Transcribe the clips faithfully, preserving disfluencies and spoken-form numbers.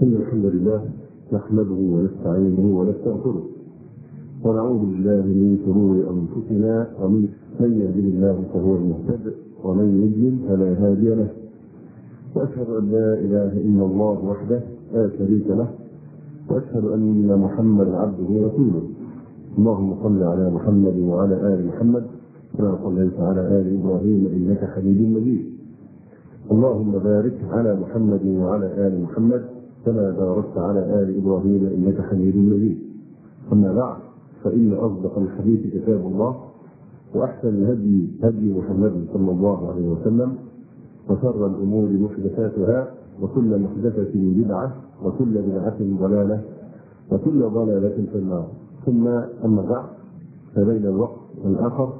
إن الحمد لله نحمده ونستعينه ونستغفره ونعوذ بالله من شرور أنفسنا ومن من يهده الله فهو المهتد ومن يضلل فلا هادي له، وأشهد أن لا إله إلا الله وحده لا شريك له، وأشهد أن محمدا عبده ورسوله. اللهم صل على محمد وعلى آل محمد كما صليت على آل إبراهيم إنك حميد مجيد. اللهم بارك على محمد وعلى آل محمد كما باركت على آل إبراهيم إنك حميد مجيد. أما بعد، فإن أصدق الحديث كتاب الله، وأحسن الهدي هدي محمد صلى الله عليه وسلم، وشر الأمور محدثاتها، وكل محدثة بدعة، وكل بدعة ضلالة، وكل ضلالة في النار. ثم أما بعد، فبين الوقت والآخر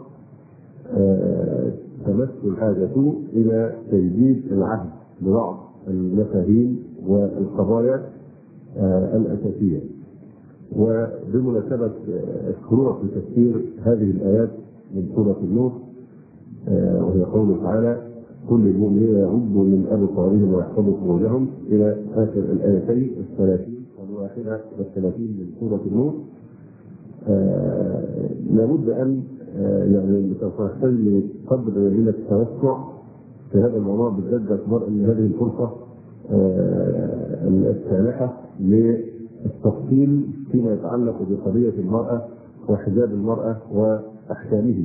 آه تمس الحاجة إلى تجديد العهد ببعض المفاهيم والقضايا آه الأساسية. وبمناسبة الشروع في تفسير هذه الآيات من سورة النور، آه وهي قوله تعالى: كل المؤمنين يغضوا من أبصارهم ويحفظوا فروجهم، إلى آخر الآيتين الثلاثين والواحدة والثلاثين من سورة النور. آه لابد أن آه يعني تحتاج قدر من التوسع في هذا الموضوع، بالذات باعتبار أن هذه الفرصة آه السانحة للتفصيل فيما يتعلق بقضية المرأة وحجاب المرأة وأحكامه،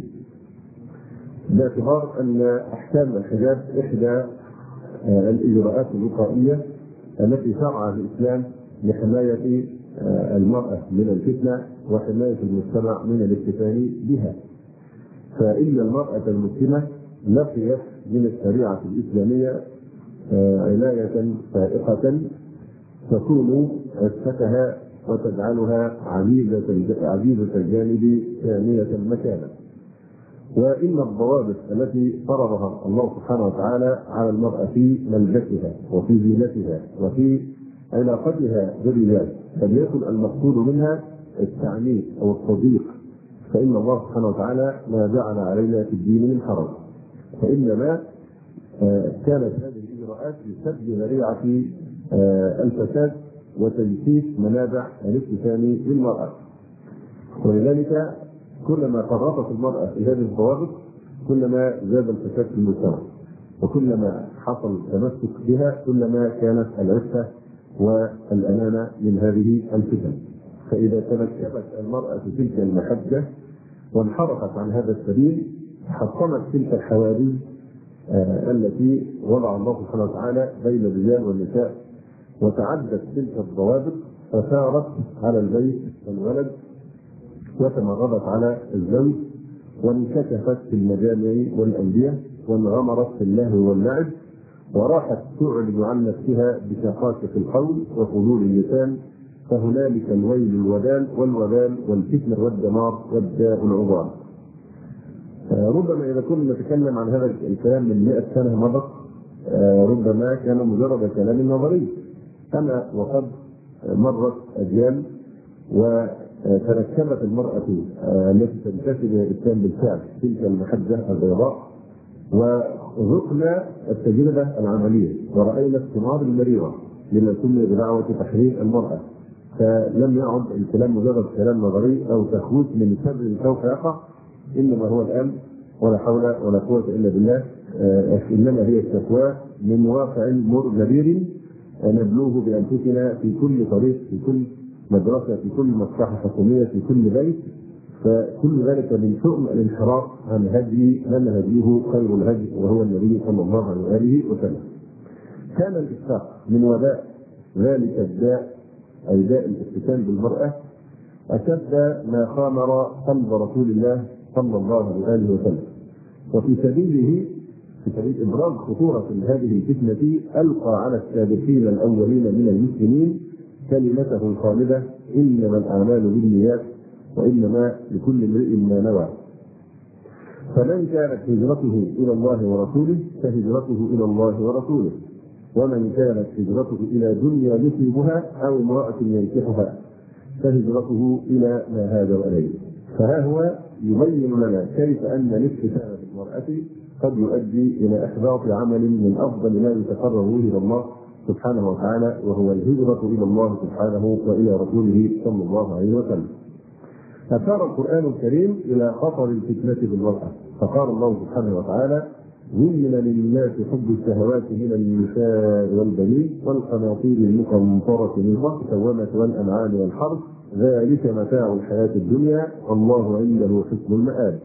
باعتبار أن أحكام الحجاب إحدى آه الإجراءات الوقائية التي شرعها الإسلام لحماية آه المرأة من الفتنة وحماية المجتمع من الافتتان بها. فإن المرأة المسلمة لقيت من الشريعة الإسلامية آه عناية فائقة تكون عفتها وتجعلها عزيزة عزيزة الجانب ثانية المكانة. وإن الضوابط التي فرضها الله سبحانه وتعالى على المرأة في ملبسها وفي زينتها وفي علاقتها بالرجال قد يكون المقصود منها التعنيف أو التضييق، فإن الله سبحانه وتعالى ما جعل علينا في الدين من حرج، فإنما آه كانت هذه الإجراءات لسد ذريعة آه الفساد وتجسيس منابع الافتتان للمرأة. ولذلك كلما قربت المرأة في هذه الضوابط كلما زاد الفساد في المجتمع، وكلما حصل تمسك بها كلما كانت العفة والأمانة من هذه الفتن. فإذا تمكنت المرأة في تلك المحجة وانحرفت عن هذا السبيل حطمت تلك الحواجز آه التي وضع الله سبحانه وتعالى بين الرجال والنساء، وتعدت تلك الضوابط فثارت على البيت والولد، وتمردت على الزوج، وانكشفت في المجامع والأندية، وانغمرت في اللهو واللعب، وراحت تعلن عن نفسها بشقاق في القول وفضول اللسان. فهنالك الويل الودال والوبال والفتنة والدمار والداء العظام. آه ربما إذا كنا نتكلم عن هذا الكلام من مئة سنة مضت آه ربما كان مجرد كلام نظري، أما وقد مرت أجيال وتركبت المرأة آه التي تنتسب إلى الإسلام بالفعل تلك المحجة البيضاء، وذقنا التجربة العملية ورأينا الثمار المريرة لما سمي بدعوة تحرير المرأة. فلم يعد الكلام مجرد كلام نظري أو تخويف من شر سوف يقع، إنما هو الآن ولا حول ولا قوة إلا بالله، آه إنما هي الشكوى من واقع مر نبيل نبلوه بأنفسنا في كل طريق، في كل مدرسة، في كل مصلحة حكومية، في كل بيت. فكل ذلك من شؤم الانحراف عن هدي من هديه خير الهدي وهو النبي صلى الله عليه وآله وسلم. كان الإسفاق من وباء ذلك الداء أي داء الافتتان بالمرأة أشد ما خامر قلب رسول الله صلى الله عليه وآله وسلم. وفي سبيله في سبيل إبراز خطورة هذه الفتنة ألقى على السابقين الأولين من المسلمين كلمته الخالدة: إنما الأعمال بالنيات وإنما لكل امرئ ما نوى. فمن كانت هجرته إلى الله ورسوله فهجرته إلى الله ورسوله، ومن كانت هجرته إلى دنيا يصيبها أو امرأة ينكحها فهجرته إلى ما هاجر إليه. فها هو يبين لنا كيف أن الافتتان بالمرأة قد يؤدي إلى إحباط عمل من أفضل ما يتقرب إلى الله سبحانه وتعالى، وهو الهجرة إلى الله سبحانه وإلى رسوله صلى الله عليه وسلم. أشار القرآن الكريم إلى خطر الفتنة بالمرأة، فقال الله سبحانه وتعالى: زين للناس حب الشهوات من النساء والبنين والقناطير المقنطرة من المسومة والأنعام والحرث ذلك متاع الحياة الدنيا والله عنده حسن المآب.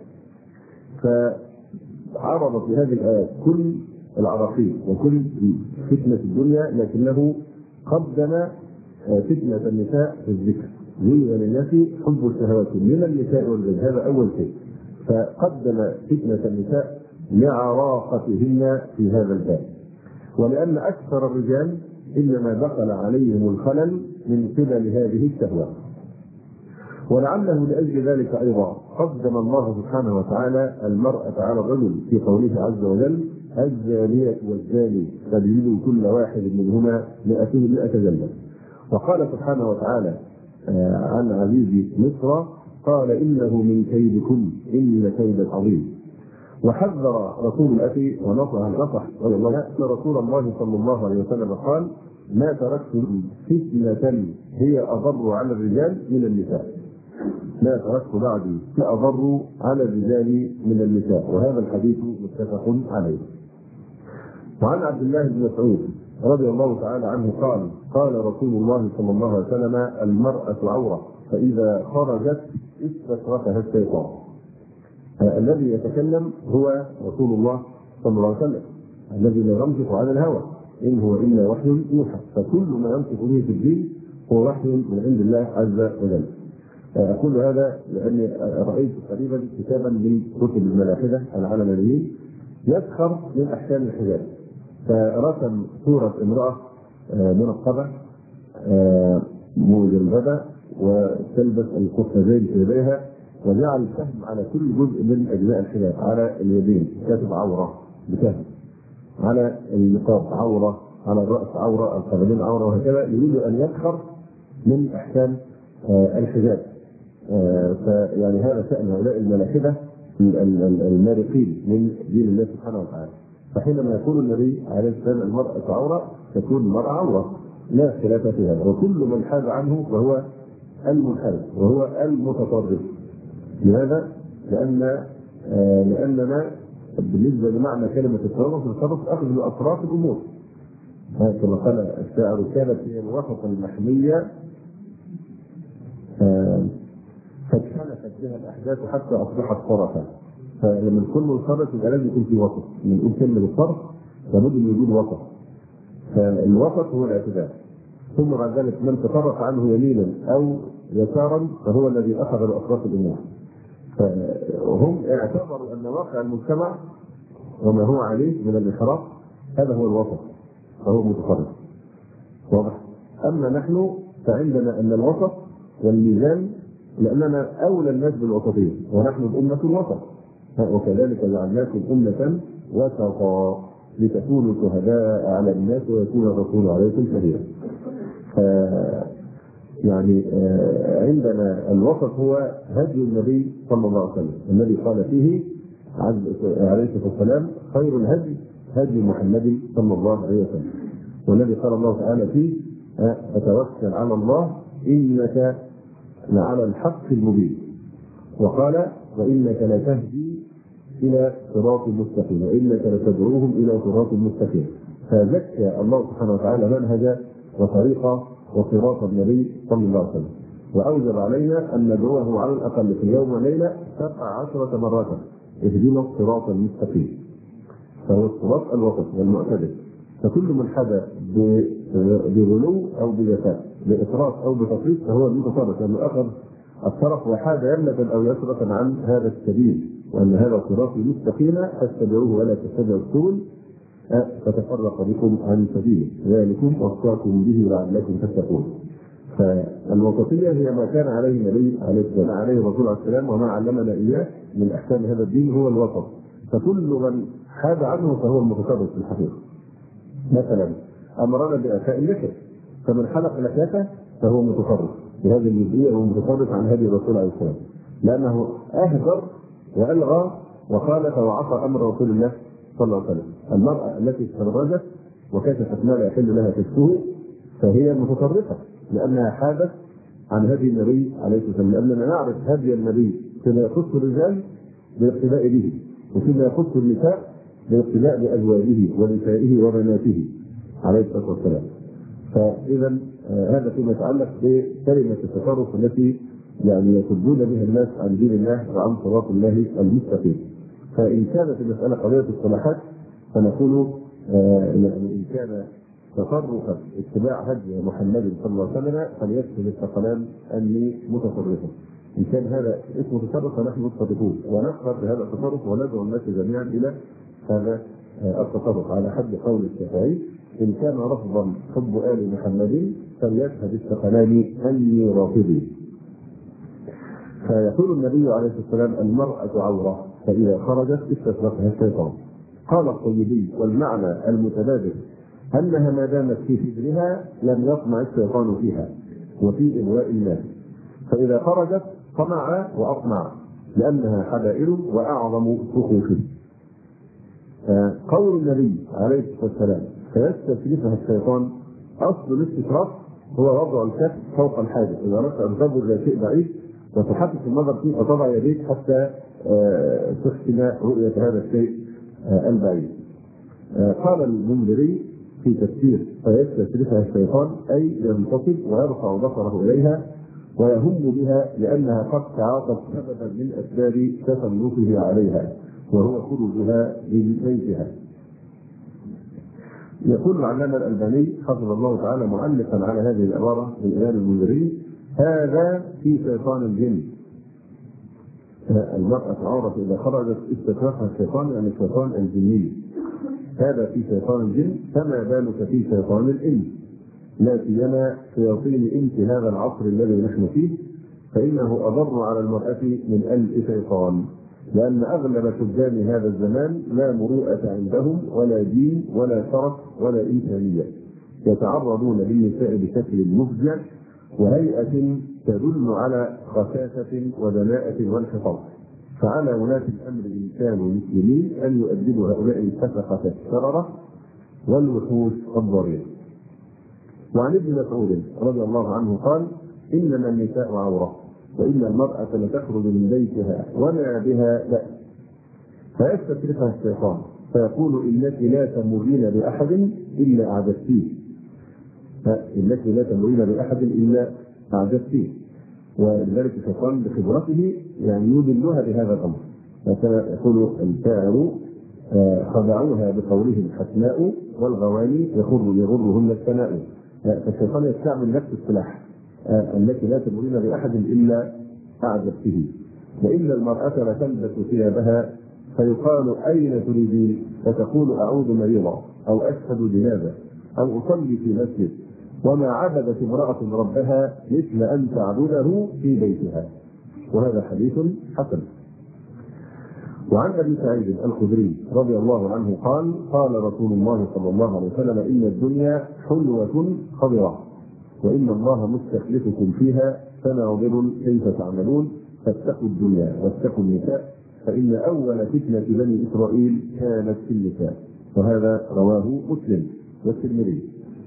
فعرض في هذه الآيات كل العراقيل وكل فتنة الدنيا، لكنه قدم فتنة النساء في الذكر. زين للناس حب الشهوات من النساء والبنين، هذا أول شيء، فقدم فتنة النساء لعراقتهن في هذا الباب، ولأن أكثر الرجال إنما دخل عليهم الخلل من قبل هذه الشهوات. ولعله لأجل ذلك أيضا قدم الله سبحانه وتعالى المرأة على الرجل في قوله عز وجل: الزانية والزاني فاجلدوا كل واحد منهما مئة مئة جلدة. وقال سبحانه وتعالى عن عزيز مصر: قال إنه من كيدكم إن كيد عظيم. وحذر رسول الأخي ونصح النصح أن رسول الله صلى الله عليه وسلم قال: ما تركت فتنة هي أضر على الرجال من النساء، ما تركت بعدي أضر على الرجال من النساء. وهذا الحديث متفق عليه. وعن عبد الله بن مسعود رضي الله تعالى عنه قال: قال رسول الله صلى الله عليه وسلم: المرأة عورة فإذا خرجت استشرفها الشيطان. الذي يتكلم هو رسول الله صلى الله عليه وسلم الذي لا ينطق عن الهوى، إن هو إلا وحي يوحى، فكل ما ينطق به في الدين هو وحي من عند الله عز وجل. أقول هذا لأني رأيت قريبا كتابا من كتب الملاحدة العلمانيين يسخر من أحكام الحجاب، فرسم صورة امرأة منقبة مجردة وتلبس القفازين في يديها، وجعل السهم على كل جزء من أجزاء الحجاب، على اليدين كاتب عورة بسهم، على النقاب عورة، على الرأس عورة، القدمين عورة، وهكذا. يريد أن يسخر من أحكام الحجاب. فيعني هذا شأن هؤلاء الملاحدة المارقين من دين الله سبحانه وتعالى. فحينما يقول النبي عليه الصلاة والسلام المرأة عورة، تكون المرأة عورة، لا خلاف في هذا. وكل من حاز عنه فهو المنحرف وهو المتطرف. لماذا؟ لأن آه لأننا بالنسبة لمعنى كلمة التطرف، التطرف أخذ من أطراف الأمور، كما قال الشاعر: كانت هي الوسط المحمية آه فاجتنفت بها الأحداث حتى أصبحت طرفا. فلما كل الخرط يبقى لازم يكون في وسط، من نقول كلمة الطرف لابد من وجود وسط، فالوسط هو الاعتدال. ثم بعد ذلك من تطرف عنه يمينا أو يسارا فهو الذي أخذ بأطراف الأمور. فهم اعتبروا أن واقع المجتمع وما هو عليه من الانحراف هذا هو الوسط، فهو متطرف. واضح؟ أما نحن فعندنا أن الوسط والميزان، لأننا أولى الناس بالوسطية، ونحن الأمة الوسط، وكذلك جعلناكم أمة وسطا لتكونوا شهداء على الناس ويكون الرسول عليكم شهيدا. يعني عندنا الوسط هو هدي النبي صلى الله عليه وسلم، الذي قال فيه عليه الصلاة والسلام: خير الهدي هدي محمد صلى الله عليه وسلم. والذي قال الله تعالى فيه: فتوكل على الله إنك لعلى الحق المبين. وقال: وإنك لتهدي إلى صراط مستقيم وإنك لتدعوهم إلى صراط مستقيم. فزكى الله سبحانه وتعالى منهج وطريقة وصراط النبي صلى الله عليه وسلم، وأوجب علينا أن ندعوه على الأقل في يوم وليلة سبع عشرة مرة: اهدنا الصراط المستقيم. فهو الصراط الوسط والمعتدل. فكل من حدا بغلو أو بجفاء، بإفراط أو بتفريط، فهو المتطرف، لأنه أخذ الطرف وحاد يمنة أو يسرة عن هذا السبيل، وأن هذا صراطي مستقيما فاتبعوه ولا تتبعوا السبل فتفرق بكم عن سبيله ذلكم وصاكم به لعلكم تتقون. فالوسطية هي ما كان عليه النبي عليه السلام عليه الرسول عليه السلام، وما علمنا إياه من أحكام هذا الدين هو الوسط. فكل من حاد عنه فهو المتطرف في الحقيقة. مثلا أمرنا بإعفاء اللحية، فمن حلق لحيته فهو متطرف في هذه الجزئية، هو متطرف عن هدي الرسول عليه السلام، لأنه أهدر وألغى وخالف وعصى أمر رسول الله صلى الله عليه وسلم. المرأة التي تزوجت وكشفت ما لا يحل لها كشفه فهي متطرفة، لأنها حادت عن هدي النبي عليه الصلاة والسلام. لأننا نعرف هدي النبي فيما يخص الرجال بالاقتداء به، وفيما يخص النساء بالاقتداء بأزواجه ونسائه وبناته عليه الصلاة والسلام. فإذا آه هذا فيما يتعلق بكلمة التصرف التي يعني يصدون بها الناس عن دين الله وعن صراط الله المستقيم. فإن كانت المسألة قضية الصلاحات فنقول آه يعني إن كان تصرفا اتباع هدي محمد صلى الله عليه وسلم فليكتب الثقلان أني متصرفا. إن كان هذا اسمه تصرف فنحن متصرفون، ونقرأ بهذا التصرف وندعو الناس جميعا إلى هذا التصرف على حد قول الشافعي: إن كان رفضا حب آل محمد فليشهد الثقلان أني رافضي. فيقول النبي عليه الصلاة والسلام: المرأة عورة فإذا خرجت استشرفها الشيطان. قال الطيبي: والمعنى المتبادل أنها ما دامت في صدرها لم يطمع الشيطان فيها وفي إغواء الناس، فإذا خرجت طمع وأطمع لأنها حبائل وأعظم فخوخه. قول النبي عليه الصلاة والسلام: فيستشرفها الشيطان، أصل الاستشراف هو وضع الكف فوق الحاجز، إذا أردت أن تنظر إلى شيء بعيد وتحقق النظر فيه فتضع يديك حتى تحسن رؤية هذا الشيء البعيد. قال المنذري في تفسير: فيستشرفها الشيطان أي ينتصب ويرفع بصره إليها ويهم بها لأنها قد تعاطت سببا من أسباب تسلطه عليها وهو خروجها من بيتها. يقول العلامة الألباني حفظه الله تعالى معلقا على هذه العبارة من الإمام المنذري: هذا في شيطان الجن. المرأة عورة إذا خرجت استشرفها الشيطان، يعني الشيطان الجني. هذا في شيطان الجن، فما بالك في شيطان الإنس، لا سيما شياطين إنس هذا العصر الذي نحن فيه، فإنه أضر على المرأة من ألف شيطان، لأن أغلب سكان هذا الزمان لا مروءة عندهم ولا دين ولا شرف ولا إنسانية، يتعرضون للنساء بشكل مفجع وهيئة تدل على خساسة ودناءة وانحطاط. فعلى ولاة الأمر إن كانوا مسلمين أن يؤدبوا هؤلاء الفسقة الشررة والوحوش الضريرة. وعن ابن مسعود رضي الله عنه قال: إنما النساء عورة وإن المرأة لتخرج من بيتها وما بها بأس، فيستشرفها الشيطان فيقول: إنك لا تمرين بأحد إلا أعجبتيه، إنك لا تمرين بأحد إلا أعجبتيه. ولذلك الشيطان بخبرته يعني يدلها بهذا الأمر. كما يقول الشاعر: خدعوها بقولهم الحسناء والغواني يخر يغرهن الثناء. فالشيطان يستعمل نفس السلاح: التي لا تمرين بأحد إلا أعجبته. وإن المرأة لتلبس ثيابها فيقال: أين تريدين؟ فتقول: أعود مريضا، أو أشهد جنازة، أو أصلي في مسجد. وما عبدت امرأة ربها مثل أن تعبده في بيتها. وهذا حديث حسن. وعن ابي سعيد الخدري رضي الله عنه قال: قال رسول الله صلى الله عليه وسلم: إن الدنيا حلوة خضراء، وإن الله مستخلفكم فيها فناظر كيف تعملون، فاتقوا الدنيا واتقوا النساء، فإن أول فتنة بني إسرائيل كانت في النساء. وهذا رواه مسلم والترمذي.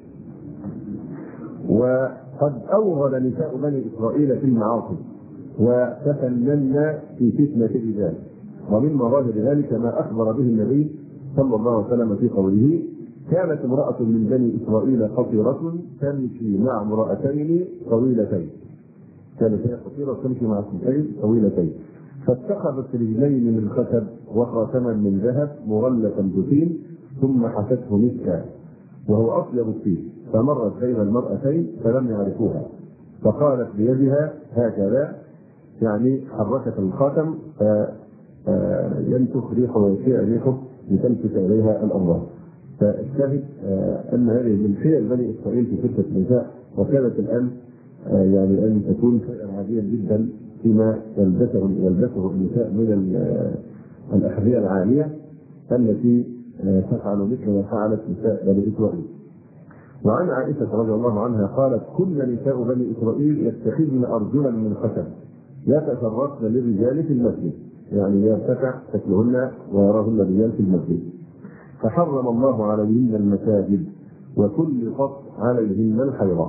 وقد أوغل نساء بني إسرائيل في المعاصي وتفنن في فتنة الرجال، ومن مظاهر ذلك ما أخبر به النبي صلى الله عليه وسلم في قوله: كانت امرأة من بني إسرائيل قصيرة تمشي مع امرأتين طويلتين. كانت هي قصيرة تمشي مع اثنتين طويلتين، فاتخذت رجلين من خشب وخاتما من ذهب مغلفا بطين، ثم حشته مسكا وهو أطيب الطين، فمرت بين المرأتين فلم يعرفوها، فقالت بيدها هكذا، يعني حركت الخاتم فينتخ ريحه ويشيع ريحه لتلفت إليها الأنظار. فالشاهد أن هذه من حيل بني إسرائيل في فتنة النساء، وكانت الآن يعني أن تكون شيئا عاديا جدا فيما يلبسه يلبسه النساء من الأحذية العالية التي تفعل مثل ما فعلت نساء بني إسرائيل. وعن عائشة رضي الله عنها قالت: كل نساء بني إسرائيل يتخذن أرجلا من خشب يتشرفن للرجال في المسجد، يعني يرتفع شكلهن ويراهن الرجال في المسجد، فحرم الله عليهن المساجد وسلطت عليهن الحيضة.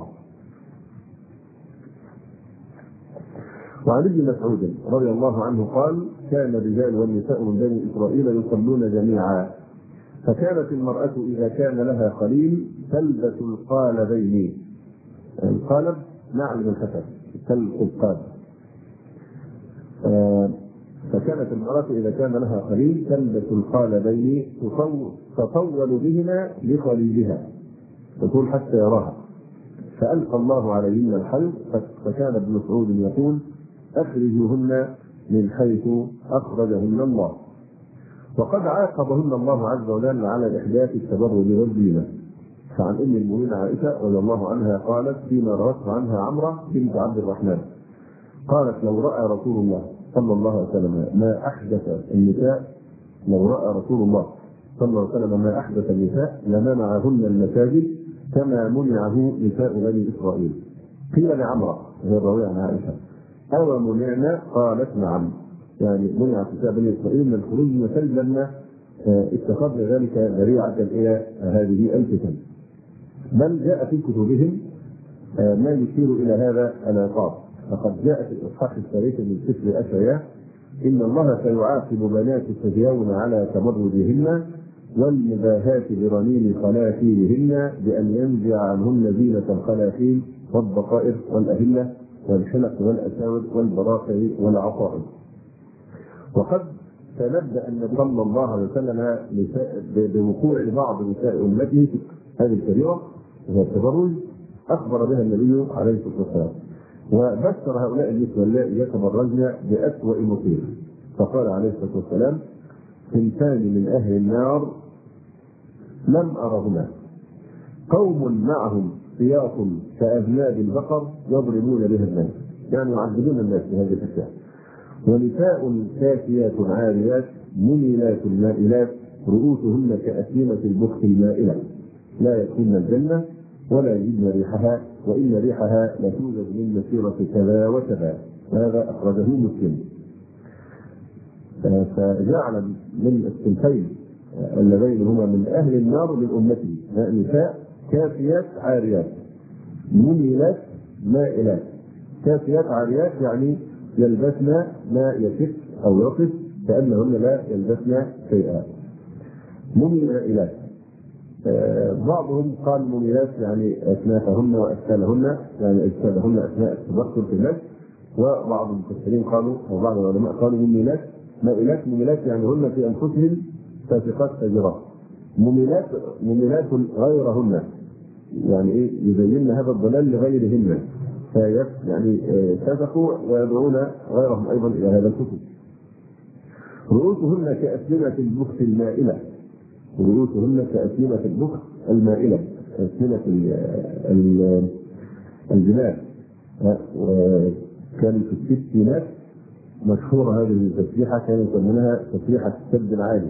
وعن ابن مسعود رضي الله عنه قال: كان الرجال والنساء من بني إسرائيل يصلون جميعا، فكانت المرأة إذا كان لها خليل تلبس القالبين. القالب نعل الحسن كالقبقاب. فكانت المرأة إذا كان لها خليل تلبس القالبين تطول بهما لخليلها تقول حتى يراها، فألقى الله عليهن الحيض. فكان ابن مسعود يقول: أخرجوهن من حيث أخرجهن الله. وقد عاقبهن الله عز وجل على إحداث التبرج والزينة. فعن أم المؤمنين عائشة رضي الله عنها قالت فيما روته عنها عمرة بنت عبد الرحمن قالت: لو رأى رسول الله صلى الله عليه وسلم ما أحدث النساء لو رأى رسول الله صلى الله عليه وسلم ما أحدث النساء لمنعهن المساجد كما منعه نساء بني إسرائيل. قيل لعمرة وهي الراوية عن عائشة: أو منعنا؟ قالت: نعم، يعني منعت نساء بني إسرائيل من الخروج من المساجد لما اتخذن ذلك ذريعة إلى هذه الفتن. بل جاء في كتبهم ما يشير إلى هذا العقاب. فقد جاء في الإصحاح الثالث من سفر أشعياء: إن الله سيعاقب بنات صهيون على تبرجهن والمباهات برنين خلاخيلهن بأن ينزع عنهن زينة الخلاخيل والضفائر والأهلة والحلق والأساور والبراقع والعصائب. وقد تنبأ النبي صلى الله عليه وسلم بوقوع بعض نساء أمته هذه الكبيرة وهي التبرج، أخبر بها النبي عليه الصلاة والسلام، وبشر هؤلاء النسوة اللائي يتبرجن بأسوأ مصير. فقال عليه الصلاة والسلام: ثنتان من أهل النار لم أرهما، قوم معهم سياط كأذناب البقر يضربون بها الناس، يعني يعذبون الناس بهذه الأشياء، ونساء كاسيات عاريات مميلات مائلات رؤوسهن كأسيمة البخت المائلة لا يدخلن الجنة ولا يجدن ريحها وإن ريحها لتوجد من مسيرة كذا وكذا. هذا أخرجه مسلم. فجعل من الصنفين اللذين هما من أهل النار من أمته نساء كاسيات عاريات مميلات مائلات. كاسيات عاريات يعني يلبسن ما يشف أو يصف كأنهن لا يلبسن شيئا. مميلات بعضهم قال مميلات يعني أسنافهن وأسفلهن، يعني أجسادهن أثناء التبخر في النفس، وبعض المفسرين قالوا أو بعض العلماء قالوا مميلات مائلات. مميلات يعني هن في أنفسهم فاسقات فاجرات. مميلات مميلات غيرهن، يعني إيه؟ يزين هذا الضلال لغيرهن، يعني فسقوا ويدعون غيرهم أيضا إلى هذا الكفر. رؤوسهن كأسنمة البخت المائلة، رؤوسهن كأسنمة البخت المائلة، أسنمة الجمال. وكان في الستينات مشهورة هذه التسبيحة، كانوا يسمونها تسبيحة السد العالي،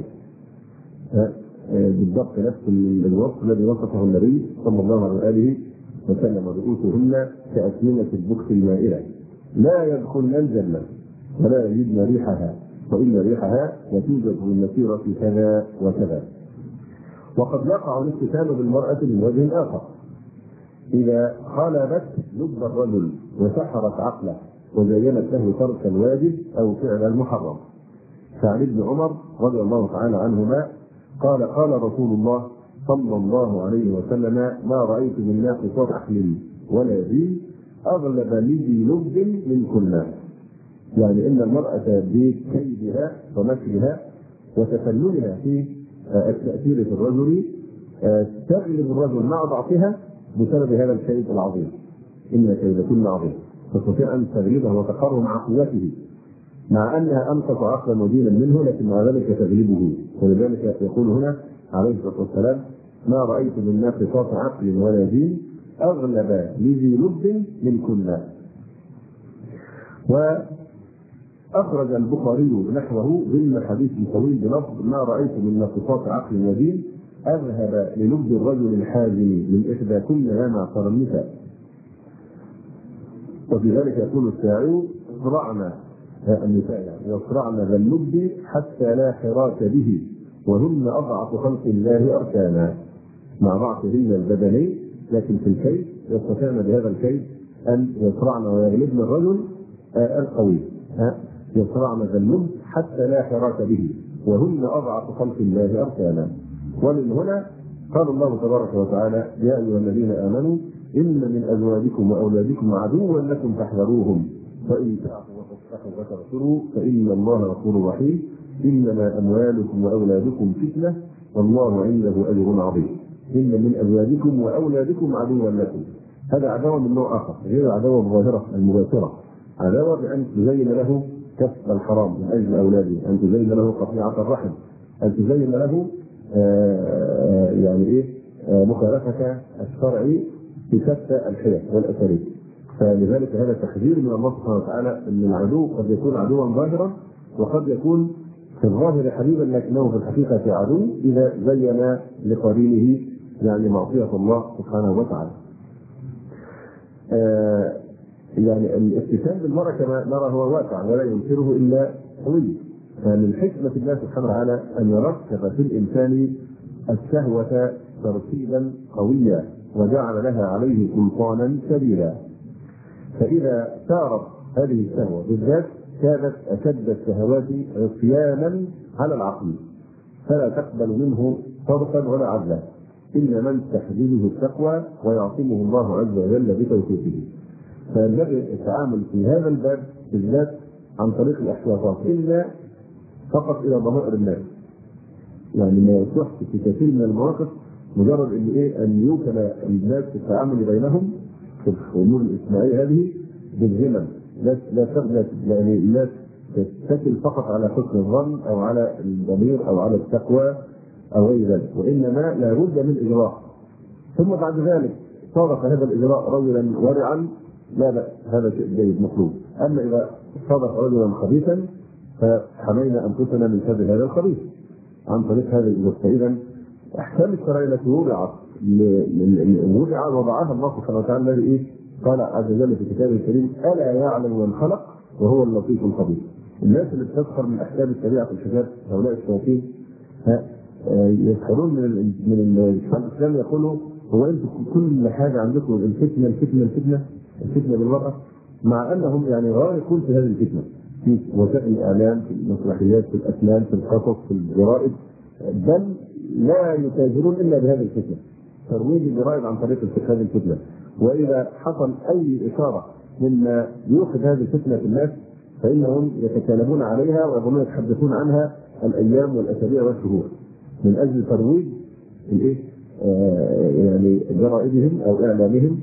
بالضبط نفس الوصف الذي وصفه النبي صلى الله عليه وآله وسلم: رؤوسهن كأسنمة البخت المائلة لا يدخلن الجنة ولا يجدن ريحها وإن ريحها لتوجد من مسيرة كذا وكذا. وقد يقع الافتتان بالمرأة من وجه آخر: إذا خالبت لب الرجل وسحرت عقله وزينت له ترك الواجب أو فعل المحرم. فعن ابن عمر رضي الله تعالى عنهما قال: قال رسول الله صلى الله عليه وسلم: ما رأيت من ناقصات عقل ولا دين أغلب لذي لب منكن. يعني إن المرأة بكيدها ومكرها وتفننها في التأثير في الرجل تغلب الرجل مع ضعفها بسبب هذا الكيد العظيم. إن كيدكن عظيم، تستطيع أن تغلبه وتقر مع قوته، مع أنها أنقص عقلا ودينا منه، لكن مع ذلك تغلبه. ولذلك يقول هنا عليه الصلاة والسلام: ما رأيت من ناقصات عقل ولا دين أغلب لذي لب منكن. وأخرج البخاري نحوه ضمن حديث طويل بلفظ: ما رأيت من ناقصات عقل ودين أذهب للب الرجل الحازم من إحدى كل ما معصر النساء. وفي ذلك يقول الشاعر: اصرعنا النساء، يعني يصرعن ذا اللب حتى لا حراك به وهن أضعف خلق الله أركانا. مع ضعفهن البدني، لكن في الكيد يستطيعن بهذا الكيد ان يصرعن ويغلبن الرجل القوي، يصرعن ذلهم حتى لا حراك به، وهن اضعف خلق الله اركانا. ومن هنا قال الله تبارك وتعالى: يا ايها الذين امنوا ان من ازواجكم واولادكم عدوا لكم فاحذروهم فان تعفوا وتصفحوا وتغفروا فان الله غفور رحيم، انما اموالكم واولادكم فتنه والله عنده اجر عظيم. ان من ازواجكم واولادكم عدوا لكم، هذا عداوه من نوع اخر غير العداوه الظاهره المباشره، عداوه بان تزين له كسب الحرام من اجل اولاده، ان تزين له قطيعه الرحم، ان تزين له آآ يعني ايه مخالفه الشرع في شتى الحيل والاساليب. فلذلك هذا تحذير من الله سبحانه وتعالى ان العدو قد يكون عدوا ظاهرا، وقد يكون في الظاهر حبيبا لكنه في الحقيقه عدو اذا زين لقرينه يعني معصيه الله سبحانه وتعالى. يعني الافتتان بالمرأة كما نرى هو واقع ولا ينكره الا قوي، فمن حكمة الله سبحانه وتعالى ان يركب في الانسان الشهوة ترتيبا قويا وجعل لها عليه سلطانا كبيرا. فاذا سارت هذه الشهوة بالذات كانت اشد الشهوات عصيانا على العقل، فلا تقبل منه صرفا ولا عدلا الا من تحديده التقوى ويعصمه الله عز وجل بتوفيقه. فينبغي التعامل في هذا الباب بالذات عن طريق الاحتياطات، الا فقط الى ضمائر الناس. يعني ما يصح في كثير من المواقف مجرد ان ايه ان يوكل الناس في التعامل بينهم في الامور الاجتماعيه هذه بالذمم، لا لا تغلب يعني لا تتكل فقط على حسن الظن او على الضمير او على التقوى او غير ذلك، وانما لا بد من اجراء. ثم بعد ذلك صادف هذا الاجراء رجلا ورعا لا بأس، هذا شيء جيد مطلوب. اما اذا صادف رجلا خبيثا فحمينا انفسنا من شر هذا الخبيث عن طريق هذا الاجراء. فاذا احكام الشرع التي وضعت وضع وضعها الله سبحانه وتعالى الذي ايه قال عز وجل في كتابه الكريم: الا يعلم من خلق وهو اللطيف الخبير. الناس اللي بتسخر من احكام الشريعه في الحجاب هؤلاء الشياطين يسخرون من من الاسلام، يقولوا هو انتم كل حاجه عندكم الفتنه الفتنه الفتنه الفتنه بالمراه، مع انهم يعني غارقون في هذه الفتنه في وسائل الاعلام، في المسرحيات، في الافلام، في القصص، في الجرائد، بل لا يتاجرون الا بهذه الفتنه، ترويج الجرائد عن طريق هذه الفتنه. واذا حصل اي اشاره مما يوقظ هذه الفتنه في الناس فانهم يتكلمون عليها ويظنون يتحدثون عنها الايام والاسابيع والشهور من اجل ترويج الايه آه يعني جرائدهم او اعلامهم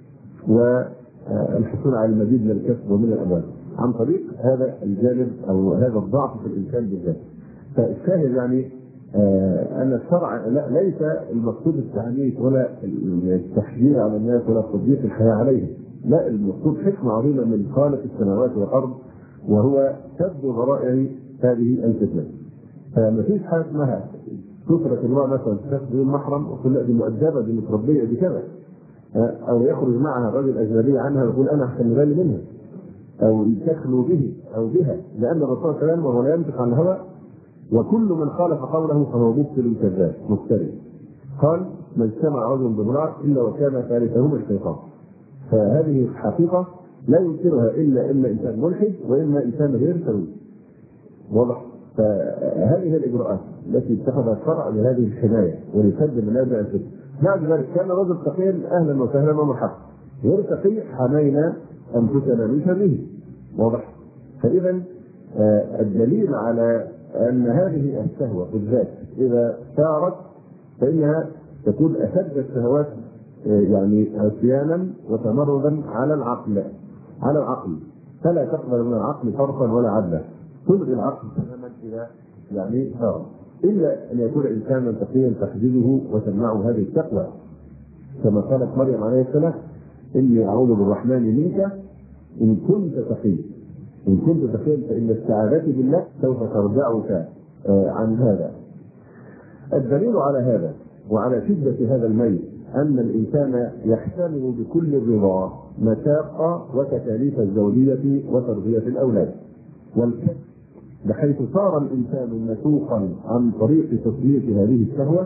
والحصول على المزيد من الكسب ومن الاموال عن طريق هذا الجانب او هذا الضعف في الانسان بالذات. فالشاهد يعني آه ان الشرع لا ليس المقصود التعنيف ولا التحجير على الناس ولا تضييق الحياه عليهم، لا، المقصود حكمه عظيمه من خالق السماوات والارض وهو سد ذرائع هذه الفتنه. فما فيش حاجه اسمها تترك المراه مثلا تستخدم المحرم وتقول لا دي مؤدبه دي متربيه دي كذا، او يخرج معها الرجل اجنبي عنها ويقول انا احسن بالي منها، او تخلو به او بها، لان الرسول صلى الله عليه وسلم وهو لا ينطق عن الهوى وكل من خالف قوله فهو مبطل كذاب مفتري. قال: ما اجتمع رجل بامراه الا وكان ثالثهما الشيطان. فهذه حقيقه لا ينكرها الا اما انسان ملحد واما انسان غير سوي. واضح؟ فهذه هي الاجراءات التي اتخذها الشرع لهذه الحمايه ولسد منابع الفتن. بعد ذلك كان رجل تقيا اهلا وسهلا ومرحبا، غير تقي حمينا انفسنا من شره. واضح؟ فاذا آه الدليل على ان هذه الشهوه بالذات اذا سارت فانها تكون اشد الشهوات آه يعني عصيانا وتمردا على العقل على العقل فلا تقبل من العقل صرفا ولا عدلا، تلغي العقل تماما اذا يعني سارت، الا ان يكون انسانا تقيا تحجزه وتمنعه هذه التقوى، كما قالت مريم عليه السلام: اني اعوذ بالرحمن منك ان كنت تقيا ان كنت تقيا فان السعاده بالله سوف ترجعك عن هذا. الدليل على هذا وعلى شده هذا الميل ان الانسان يحتمل بكل الرضا مشاق وتكاليف الزوجيه وتربيه الاولاد والكسب، بحيث صار الانسان مسوقا عن طريق تسليط هذه الشهوه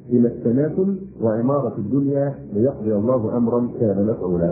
إلى التناسل وعمارة الدنيا ليقضي الله أمرا كان مفعولا.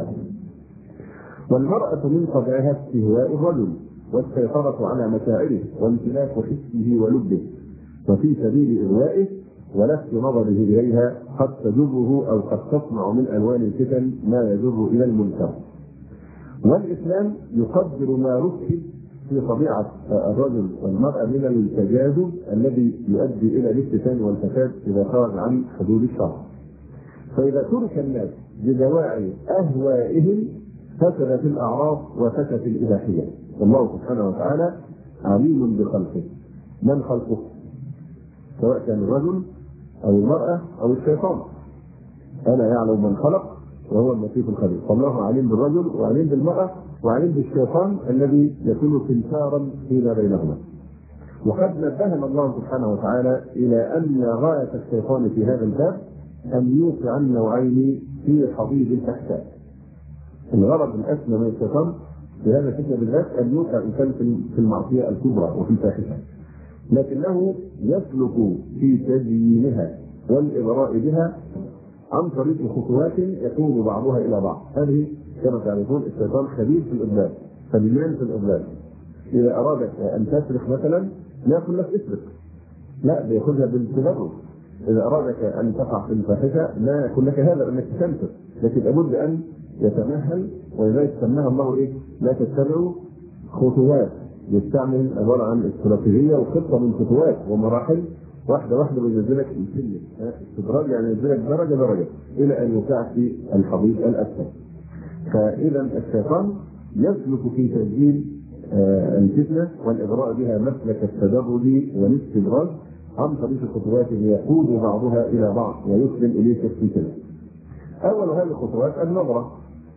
والمرأة من طبعها استهواء الرجل والسيطرة على مشاعره وامتلاك حسه ولبه، وفي سبيل إغوائه ولفت نظره إليها قد تجره أو قد تصنع من ألوان الفتن ما يجر إلى المنكر. والإسلام يقدر ما ركب في طبيعة الرجل والمرأة من التجاذب الذي يؤدي إلى الافتتان والفساد إذا خرج عن حدود الشرع. فإذا ترك الناس بدواعي أهوائهم فسدت الأعراض وفسدت الإباحية. والله سبحانه وتعالى عليم بخلقه. من خلقه؟ سواء كان الرجل أو المرأة أو الشيطان. ألا يعلم من خلق وهو اللطيف الخبير. فالله عليم بالرجل وعليم بالمرأة وعليم بالشيطان الذي يكون سمسارا فيما بينهما. وقد نبهنا الله سبحانه وتعالى إلى أن غاية الشيطان في هذا الباب أن يوقع النوعين في حضيض الفحشاء. الغرض الأسمى من الشيطان في هذا الفتنة بالذات أن يوقع الإنسان في المعصية الكبرى وفي الفاحشة، لكنه يسلك في تزيينها والإغراء بها عن طريق خطوات يكون بعضها إلى بعض. هذه كما تعرفون الشيطان خبير في الإضلال، فبيان في الإضلال. إذا أرادك أن تسرق مثلا لا يقول لك اسرق، لا بيأخذها بالتدرج. إذا أرادك أن تقع في الفاحشة لا يقول لك هذا أنك تنفر، لكن لابد أن يتمهل. ولذلك سماها الله إيه؟ لا تتبعوا خطوات. يستعمل عبارة عن استراتيجية وخطة من خطوات ومراحل، واحدة واحدة بينزلك السلم، استدراج يعني ينزلك درجة درجة إلى أن يوقعك في الحضيض الأسفل. فإذا الشيطان يسلك في تسجيل آه الفتنة والإغراء بها مسلك التدرج والاستدراج عن طريق الخطوات يقود بعضها إلى بعض ويسلم إليك الفتنة. أول هذه الخطوات النظرة،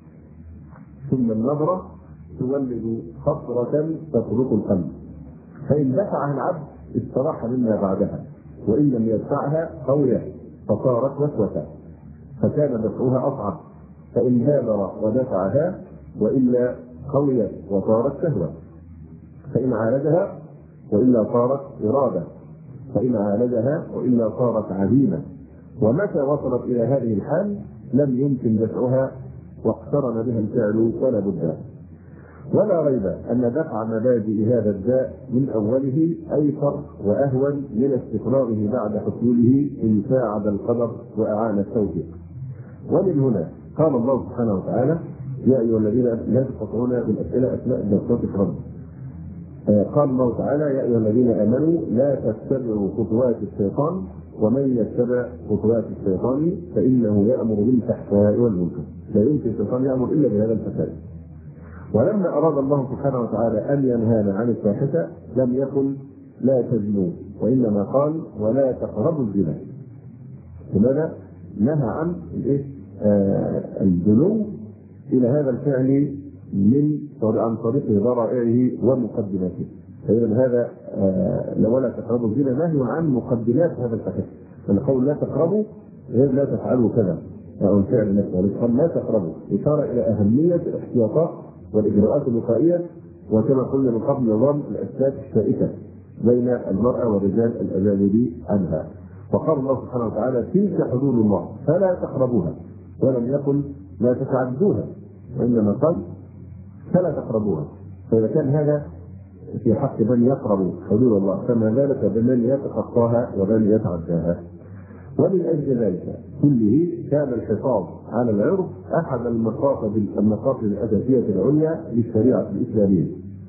ثم النظرة تولد خطرة تطرق القلب، فإن دفعها العبد استراح مما بعدها، وإن لم يدفعها قوية فصارت وسوسة فكان دفعها أصعب، فإن بادر ودفعها وإلا قوية وصارت شهوة، فإن عالجها وإلا صارت إرادة، فإن عالجها وإلا صارت عزيمة. ومتى وصلت إلى هذه الحال لم يمكن دفعها واقترن بها الفعل ولا بد. ولا ريب أن دفع مبادئ هذا الداء من أوله أيسر وأهون من استقراره بعد حصوله إن ساعد القدر وأعان التوفيق. ومن هنا قال الله سبحانه وتعالى: يا أيها الذين لا تقطعون بالأسئلة أثناء الدراسات الفرد. قال الله تعالى: يا أيها الذين آمنوا لا تتبعوا خطوات الشيطان ومن يتبع خطوات الشيطان فإنه يأمر بالفحشاء والمنكر. لا يمكن الشيطان يأمر إلا بهذا الفساد. ولما أراد الله سبحانه وتعالى أن ينهانا عن الفاحشة لم يقل لا تزنوا، وإنما قال ولا تقربوا الزنا. لماذا؟ نهى عن الإيه؟ آه الدنو إلى هذا الفعل من عن طريق ذرائعه ومقدماته. فإذا هذا آه ولا تقربوا الزنا نهي عن مقدمات هذا الفاحشة. فالقول لا تقربوا غير لا تفعلوا كذا أو الفعل نفسه، قال لا تقربوا إشارة إلى أهمية الاحتياطات والإجراءات الوقائية، وكما قلنا من قبل نظام الأسلاك الشائكة بين المرأة والرجال الأجانب عنها. وقال الله سبحانه وتعالى: تلك حدود الله فلا تقربوها، ولم يقل لا تتعدوها، وإنما قال فلا تقربوها. فإذا كان هذا في حق من يقرب حدود الله فما ذلك بمن يتخطاها ومن يتعداها. ومن أجل ذلك كله كان الحفاظ على العرض أحد المقاصد المقاصد الأساسية العليا للشريعة الإسلامية.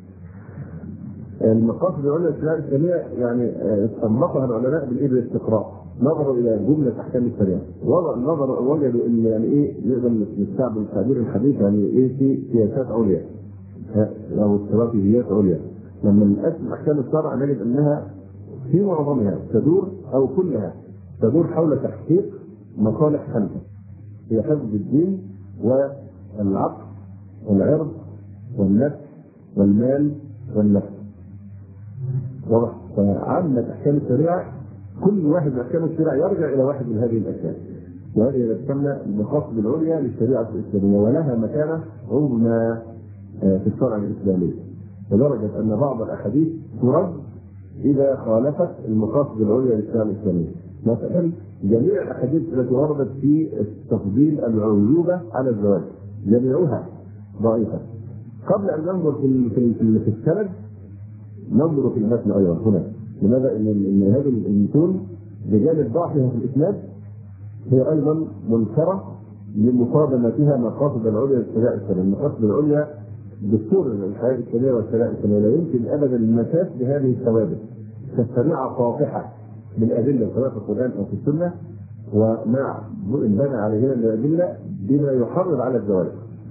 المقاصد العليا للشريعة الإسلامية يعني استنبطها العلماء بالاستقراء، نظروا إلى جملة أحكام الشريعة، نظروا وجدوا إن يعني إيه نقدر نستعمل التعبير الحديث يعني إيه في سياسات عليا أو استراتيجيات عليا. لما نقسم أحكام الشرع نجد أنها في معظمها تدور أو كلها تدور حول تحقيق مصالح خمسة، هي حفظ الدين والعقل والعرض والنفس والمال والنفس. واضح؟ فعامة أحكام الشريعة كل واحد من أحكام الشريعة يرجع إلى واحد من هذه الأشياء، وهذه تسمى المقاصد العليا للشريعة الإسلامية، ولها مكانة عظمى في الشرع الإسلامي، لدرجة أن بعض الأحاديث ترد إذا خالفت المقاصد العليا للشريعة الإسلامية. مثلا جميع الاحاديث التي وردت في تفضيل العيوبه على الزواج جميعها ضعيفه. قبل ان ننظر في في في السند ننظر في المتن ايضا هنا. لماذا؟ ان هذه المتون بجانب ضعفها في الاسناد هي ايضا منكره لمصادمتها مقاصد العليا للشريعه الاسلاميه. المقاصد العليا دستور الحياه الاسلاميه والشريعه الاسلاميه لا يمكن ابدا المساس بهذه الثوابت كالشريعه صافحه بالادله سواء في القران او في السنه، ومع بنى عليها الادله بما يحرض على الزواج.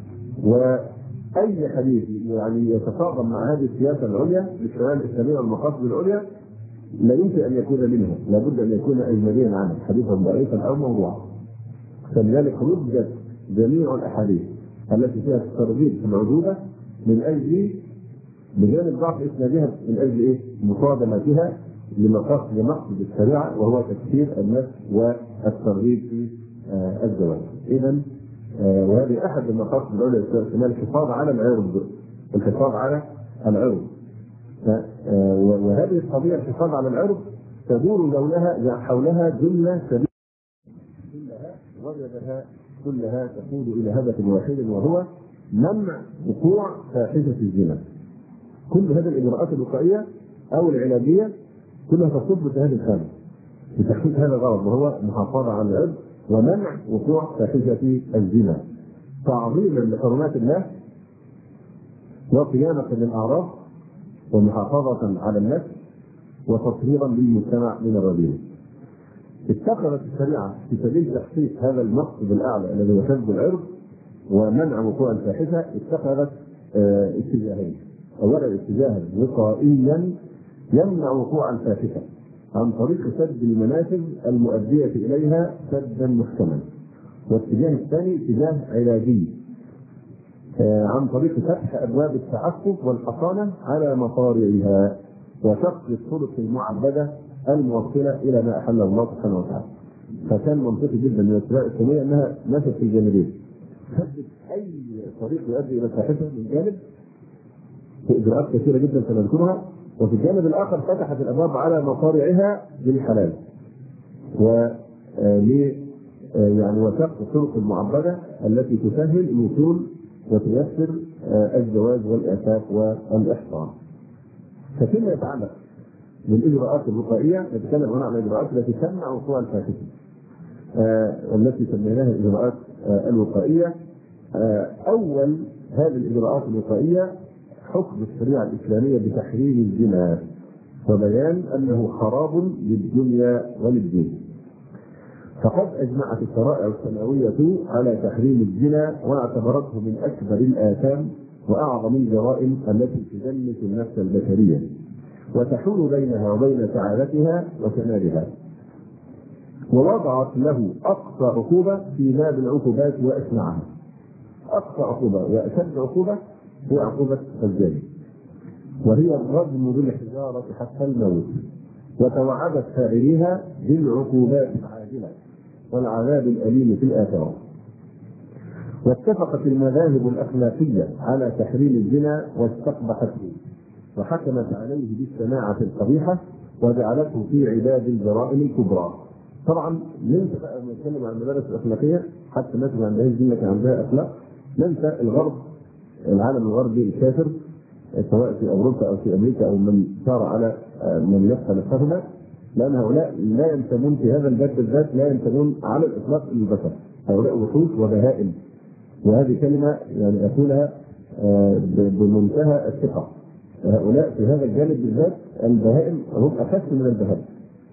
واي حديث يعني يتصادم مع هذه السياسه العليا للشريعه الاسلاميه والمقاصد العليا لا يمكن ان يكون منها، لابد ان يكون اجنبيا عنه، حديثا ضعيفا او موضوعا. فلذلك رجت جميع الاحاديث التي فيها الترغيب في العذوبه من اجل بجانب ضعف اسنادها من اجل ايه؟ مصادمتها لمقاصد لمقصد الشريعه وهو تكثير النفس والترغيب في آه الزواج. اذا آه وهذه احد المقاصد العليا للاستثمار الحفاظ على العرض، الحفاظ على العرض. آه وهذه القضيه الحفاظ على العرض تدور حولها حولها جمله كبيره كلها وجدها كلها تقود الى هدف واحد وهو منع وقوع فاحشه الزنا. كل هذه الاجراءات الوقائيه او العلاجيه كلها تصب في هذه الخانه في تحقيق هذا الغرض وهو محافظه على العرض ومنع وقوع فاحشه الزنا، تعظيما لحرمات الله وقيامه للاعراض ومحافظه على النفس وتطهيرا للمجتمع من الرذيله. اتخذت الشريعه في سبيل تحقيق هذا المقصد الاعلى الذي هو حفظ العرض ومنع وقوع الفاحشه اتخذت اه اتجاهين. اولا اتجاها وقائيا يمنع وقوع الفاحشه عن طريق سد المنافذ المؤديه اليها سدا محكما، والاتجاه الثاني اتجاه علاجي اه عن طريق فتح ابواب التعفف والحصانه على مصارعها وشق الطرق المعبده الموصله الى ما احل الله سبحانه وتعالى. فكان منطقي جدا من الشريعه الاسلاميه انها مشت في الجانبين، سدت اي طريق يؤدي الى الفاحشه من جانب في اجراءات كثيره جدا سنذكرها، وفي الجانب الاخر فتحت الابواب على مصارعها للحلال و يعني وشق الطرق المعبده التي تسهل الوصول وتيسر الزواج والاعفاف والاحصان. ففيما يتعلق بالاجراءات الوقائيه نتكلم هنا عن الاجراءات التي تمنع وقوع الفاحشه آه التي سميناها الاجراءات آه الوقائيه. آه اول هذه الاجراءات الوقائيه حكم الشريعه الاسلاميه بتحريم الزنا وبيان انه خراب للدنيا وللدين. فقد اجمعت الشرائع السماويه على تحريم الزنا واعتبرته من اكبر الاثام واعظم الجرائم التي تدنس النفس البشريه وتحول بينها وبين سعادتها وكمالها، ووضعت له اقصى عقوبه في باب العقوبات واشنعها. اقصى عقوبه واشد عقوبه هي عقوبه الزنا، وهي الرجم بالحجاره حتى الموت، وتوعدت فاعليها بالعقوبات العاجله والعذاب الاليم في الاخره. واتفقت المذاهب الاخلاقيه على تحريم الزنا واستقبحته وحكمت عليه بالشناعه القبيحه وجعلته في عداد الجرائم الكبرى. طبعا ننسى بقى لما نتكلم عن المدارس الاخلاقيه حتى الناس ما عندهاش دين لكن عندها اخلاق، ننسى الغرب، العالم الغربي الكافر سواء في اوروبا او في امريكا او من سار على من يفعل فهمه، لان هؤلاء لا ينتمون في هذا الباب بالذات لا ينتمون على الاطلاق للبشر، هؤلاء وحوش وبهائم، وهذه كلمه يعني اقولها بمنتهى الثقه. هؤلاء في هذا الجانب بالذات البهائم هم اخف من البهائم،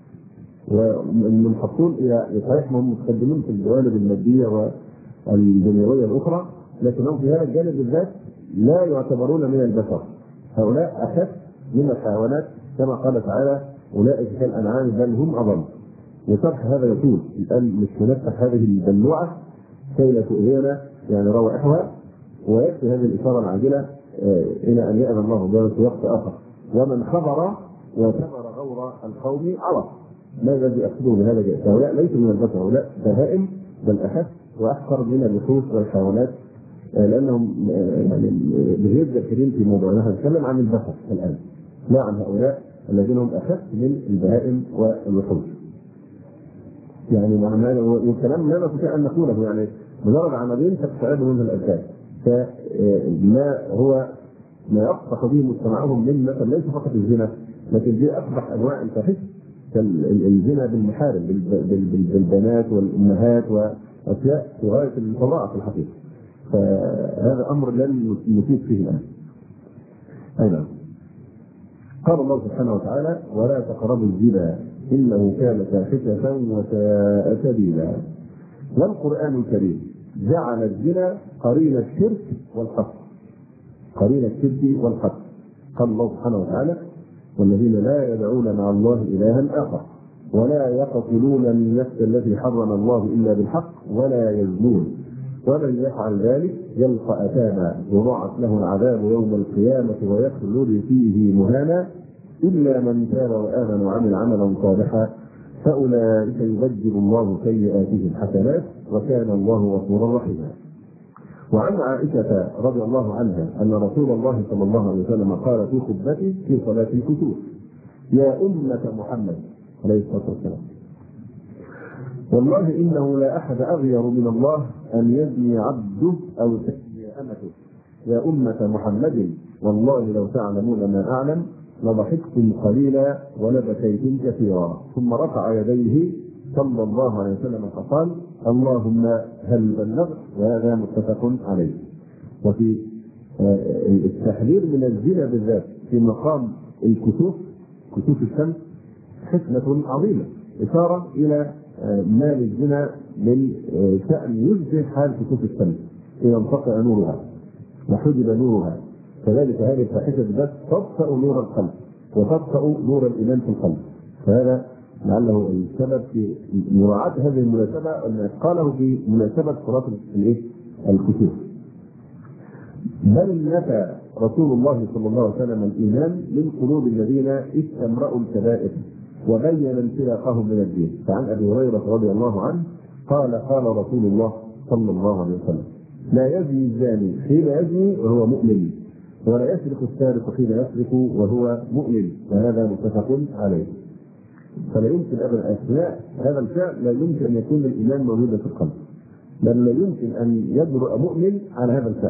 ومنحطون الى صحيح هم متقدمين في الجوانب الماديه والدنيويه الاخرى، لكنهم في هذا الجانب بالذات لا يعتبرون من البشر. هؤلاء اخف من الحيوانات كما قال تعالى اولئك كالانعام بل هم اضل. وشرح هذا يطول، الان مش هنفتح هذه البلوعه كي لا تؤذينا يعني روائحها، ويكفي هذه الاشاره العاجله الى ان يأذن الله بنا في وقت اخر. ومن خبر وثمر غور القوم عرف ما الذي اقصده بهذا الجانب. هؤلاء ليسوا من البشر، هؤلاء بهائم بل اخف واحقر من الوحوش والحيوانات، لانهم يعني بغير ذاكرين في موضوعنا. هنتكلم عن البشر الان لا عن هؤلاء الذين هم اخف من البهائم والوحوش. يعني معناه والكلام لا نستطيع ان نقوله، يعني مجرد عملين تستعد منه الابدان. فما هو ما يقصح به مجتمعهم من مثلا ليس فقط الزنا، لكن دي اصبح انواع الفاحشه كالزنا بالمحارم بالبنات والامهات واشياء في غايه الفظاعه في الحقيقه. فهذا امر لن نفيد فيه الان. ايضا قال الله سبحانه وتعالى: ولا تقربوا الزنا انه كان فاحشه وساء سبيلا. والقران الكريم جعل الزنا قرين الشرك والقتل، قرين الشرك والقتل. قال الله سبحانه وتعالى: والذين لا يدعون مع الله إلها آخر ولا يقتلون النفس التي حرم الله إلا بالحق ولا يزنون ومن يفعل ذلك يلقى أثاما يضاعف له العذاب يوم القيامة ويخلد فيه مهانا إلا من تاب وآمن وعمل عملا صالحا فأولئك يبدل الله سيئاتهم حسنات وكان الله غفورا رحيما. وعن عائشة رضي الله عنها أن رسول الله صلى الله عليه وسلم قال في خطبته في صلاة الكسوف: يا أمة محمد عليه الصلاة والسلام، والله إنه لا أحد أغير من الله أن يزني عبده أو تزني أمته. يا أمة محمد والله لو تعلمون ما أعلم لضحكتم قليلا ولبكيتم كثيرا. ثم رفع يديه صلى الله عليه وسلم فقال: اللهم هل بلغت؟ وهذا متفق عليه. وفي التحذير من الزنا بالذات في مقام الكسوف، كسوف الشمس، حكمة عظيمة، إشارة إلى ما للزنا من شأن يشبه حال كسوف الشمس إذا انطفأ نورها وحجب نورها. كذلك هذه الفاحشة بالذات تطفأ نور القلب وتطفأ نور الإيمان في القلب. فهذا لعله السبب في مراعاة هذه المناسبة أن قاله في مناسبة صلاة الكسوف. بل نفى رسول الله صلى الله عليه وسلم الإيمان من قلوب الذين استمرأوا الكبائر وبين انسلاخهم من الدين. فعن أبي هريرة رضي الله عنه قال: قال رسول الله صلى الله عليه وسلم: لا يزني الزاني حين يزني وهو مؤمن ولا يسرق السارق حين يسرق وهو مؤمن. وهذا متفق عليه. فلا يمكن ابدا اثناء هذا الفعل لا يمكن ان يكون الايمان موجودا في القلب، بل لا يمكن ان يجرؤ مؤمن على هذا الفعل.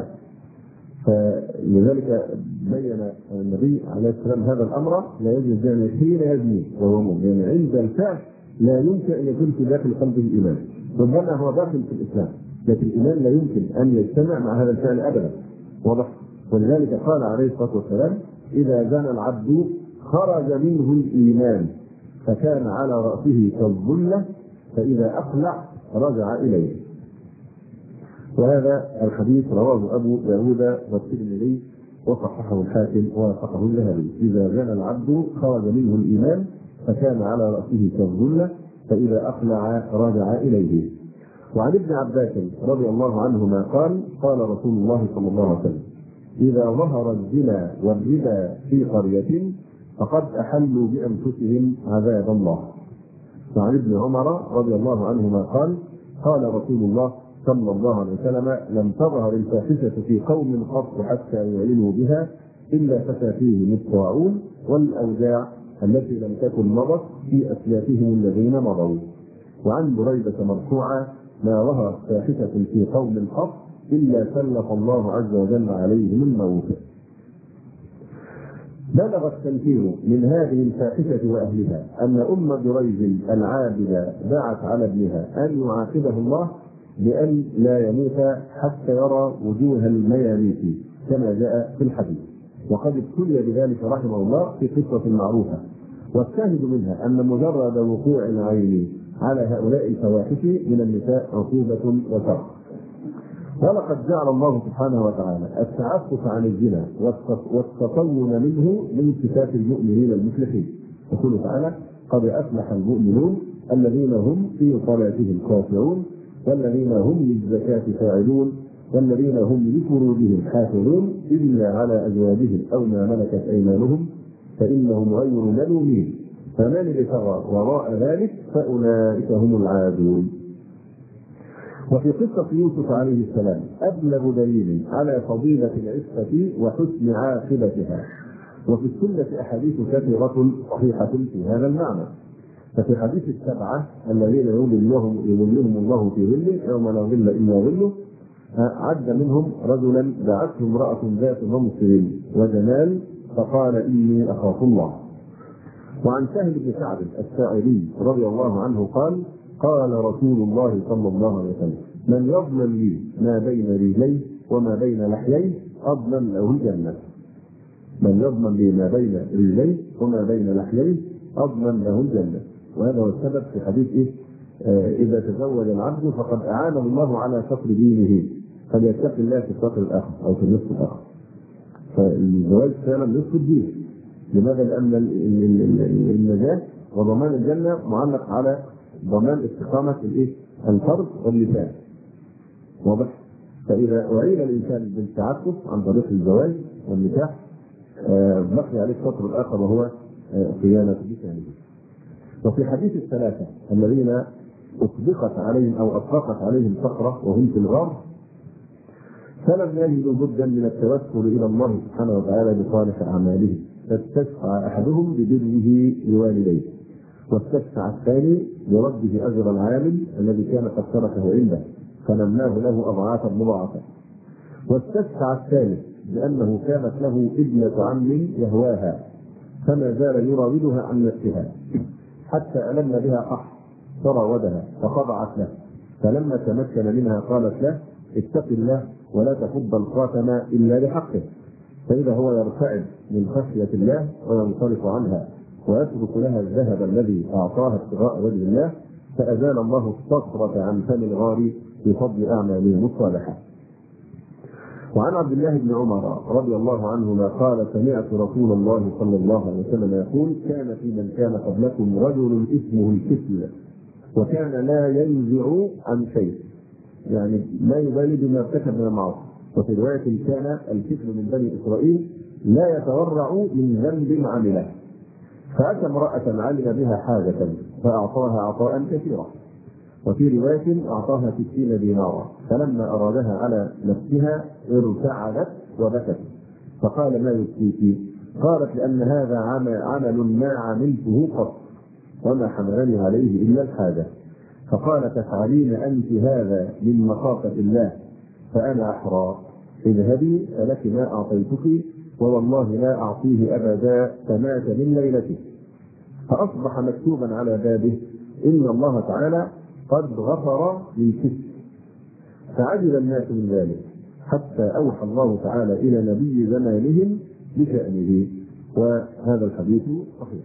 فلذلك بين النبي عليه السلام هذا الامر: لا يزني الزاني حين يزني وهو مؤمن، يعني عند الفعل لا يمكن ان يكون في داخل قلبه الايمان، ربما هو داخل في الاسلام، لكن الايمان لا يمكن ان يجتمع مع هذا الفعل ابدا. واضح؟ ولذلك قال عليه الصلاه والسلام: اذا زنى العبد خرج منه الايمان فكان على رأسه كالظلة فإذا أقلع رجع إليه. وهذا الحديث رواه أبو داود والترمذي وصححه الحاكم ووافقه الذهبي. إذا زنى العبد خرج منه الإيمان فكان على رأسه كالظلة فإذا أقلع رجع إليه. وعن ابن عباس رضي الله عنهما قال: قال رسول الله صلى الله عليه وسلم: إذا ظهر الزنا والربا في قرية فقد أحلوا بأنفسهم عذاب الله. وعن ابن عمر رضي الله عنهما قال: قال رسول الله صلى الله عليه وسلم: لم تظهر الفاحشة في قوم قط حتى يعلنوا بها إلا فتى فيهم الطاعون والأوجاع التي لم تكن مضت في أسلافهم الذين مضوا. وعن بريدة مرفوعة: ما ظهرت فاحشة في قوم قط إلا سلط الله عز وجل عليهم الموت. بلغ التنفير من هذه الفاحشة وأهلها أن أم جريج العابدة دعت على ابنها أن يعاقبه الله بأن لا يموت حتى يرى وجوه المياميت كما جاء في الحديث، وقد ابتلي بذلك رحمه الله في قصة معروفة. والشاهد منها أن مجرد وقوع العين على هؤلاء الفواحش من النساء عقوبة وشر. ولقد جعل الله سبحانه وتعالى التعفف عن الزنا والتطون منه من صفات المؤمنين المفلحين. يقول تعالى: قد أفلح المؤمنون الذين هم في صلاتهم خاشعون والذين هم للزكاة فاعلون والذين هم لفروجهم حافظون إلا على أزواجهم أو ما ملكت أيمانهم فإنهم غير ملومين فمن ابتغى وراء ذلك فأولئك هم العادون. وفي قصة يوسف عليه السلام أبلغ دليل على فضيلة العفة وحسن عاقبتها. وفي السنة أحاديث كثيرة صحيحة في هذا المعنى. ففي حديث السبعة الذين يظلهم يظلهم الله في ظله يوم لا ظل إلا ظله، عد منهم رجلا دعته امرأة ذات منصب وجمال فقال إني أخاف الله. وعن سهل بن سعد الساعدي رضي الله عنه قال قال رسول الله صلى الله عليه وسلم من يضمن لي ما بين رجليه وما بين لحييه أضمن له الجنة. من يضمن لي ما بين رجليه وما بين لحييه أضمن له الجنة. وهذا هو السبب في حديث إيه؟ آه إذا تزوج العبد فقد أعانه الله على ستر دينه فليتق الله في السطر الآخر أو في النصف الآخر. فالزواج فعلا نصف الدين. لماذا؟ لأن النجاة وضمان الجنة معلق على ضمان استقامة الإيه؟ الفرد واللسان. واضح؟ فإذا أعين الإنسان بالتعفف عن طريق الزواج والنكاح آه بقي عليه السطر الآخر وهو آه صيانة لسانه. وفي حديث الثلاثة الذين أطبقت عليهم أو أطلقت عليهم صخرة وهم في الغار فلم يجدوا بدا من التوسل إلى الله سبحانه وتعالى بصالح أعمالهم، فاستشفع أحدهم ببره لوالديه، واستشفع الثاني برده أجر العامل الذي كان قد تركه عنده فنمناه له أضعافا مضاعفة، واستشفع الثالث بأنه كانت له ابنة عم يهواها فما زال يراودها عن نفسها حتى ألم بها قحط فراودها فخضعت له، فلما تمكن منها قالت له اتق الله ولا تفض الخاتم إلا بحقه، فإذا هو يرتعد من خشية الله وينصرف عنها ويترك لها الذهب الذي أعطاها ابتغاء وجه الله فأزال الله الصخرة عن فم الغار بفضل أعمالهم الصالحة. وعن عبد الله بن عمر رضي الله عنهما قال سمعت رسول الله صلى الله عليه وسلم يقول كان في من كان قبلكم رجل اسمه الكسل وكان لا ينزع عن شيء، يعني لا يبالي بما ارتكب من المعاصي. وفي رواية كان الكسل من بني إسرائيل لا يتورع من ذنب عمله، فأتى امرأة علم بها حاجة فأعطاها عطاء كثيرا، وفي رواية أعطاها ستين دينارا، فلما أرادها على نفسها ارتعدت وبكت فقال ما يبكيك؟ قالت لأن هذا عمل ما عملته قط وما حملني عليه إلا الحاجة. فقال تفعلين أنت هذا من مخافة الله فأنا أحرى، اذهبي فلك ما أعطيتك ووالله لا أعطيه أبدا، فمات من ليلته. فأصبح مكتوبا على بابه إن الله تعالى قد غفر للكسل، فعجب الناس من ذلك حتى أوحى الله تعالى إلى نبي زمانهم بشأنه، وهذا الحديث صحيح.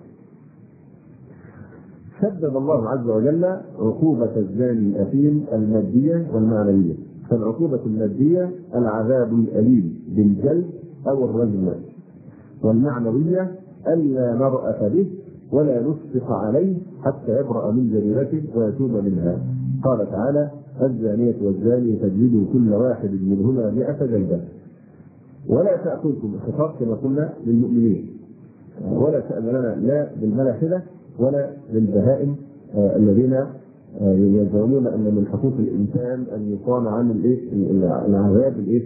شدد الله عز وجل عقوبة الزاني الأثيم المادية والمعنوية. فالعقوبة المادية العذاب الأليم بالجلد أو الرجم، والمعنوية ألا نرأف به ولا نشفق عليه حتى يبرأ من جريرته ويتوب منها. قال تعالى الزانية والزاني فاجلدوا كل واحد منهما مئة جلدة ولا تأخذكم، الخطاب كما قلنا للمؤمنين، ولا تأذننا لا بالملاحدة ولا للبهائم آه الذين آه يزعمون ان من حقوق الانسان ان يصان عن الايه العذاب الايه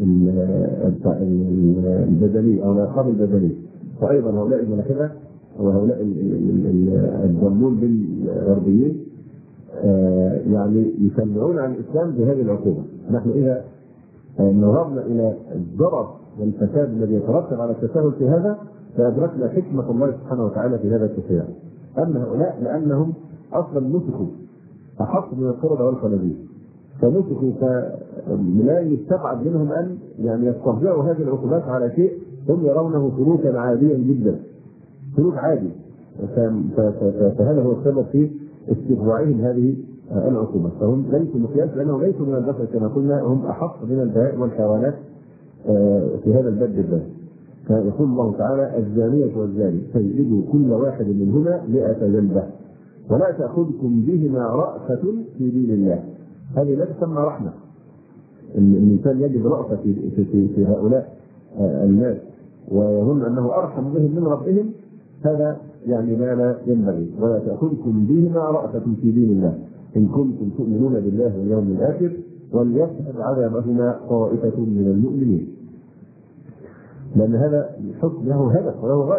البدني او العقاب البدني. وايضا هؤلاء الملاحدة وهؤلاء الضالون بالغربيين آه يعني يسمعون عن الاسلام بهذه العقوبه. نحن اذا آه نظرنا الى الضرر والفساد الذي يترتب على التساهل في هذا فأدركنا حكمة الله سبحانه وتعالى في هذا التشريع. أما هؤلاء لأنهم أصلا نسخوا أحق من القردة والخنازير، فنسخوا فلا يستبعد منهم أن يعني يسترجعوا هذه العقوبات على شيء هم يرونه سلوكا عاديا جدا، سلوك عادي، فهذا هو السبب في استرجاعهم هذه العقوبات. فهم ليسوا مقياس لأنهم ليسوا من البشر كما قلنا، هم أحق من البهائم والحيوانات في هذا الباب بالذات. فيقول الله تعالى الزانية والزاني فاجلدوا كل واحد منهما مئة جلدة ولا تأخذكم بهما رأفة في دين الله. هذه لا تسمى رحمة، الإنسان يجد رأفة في, في, في هؤلاء الناس ويظن أنه أرحم بهم من ربهم، هذا يعني ما لا ينبغي. ولا تأخذكم بهما رأفة في دين الله إن كنتم تؤمنون بالله واليوم الآخر وليشهد عذابهما طائفة من المؤمنين. لأن هذا الحكم له هدف وله غاية،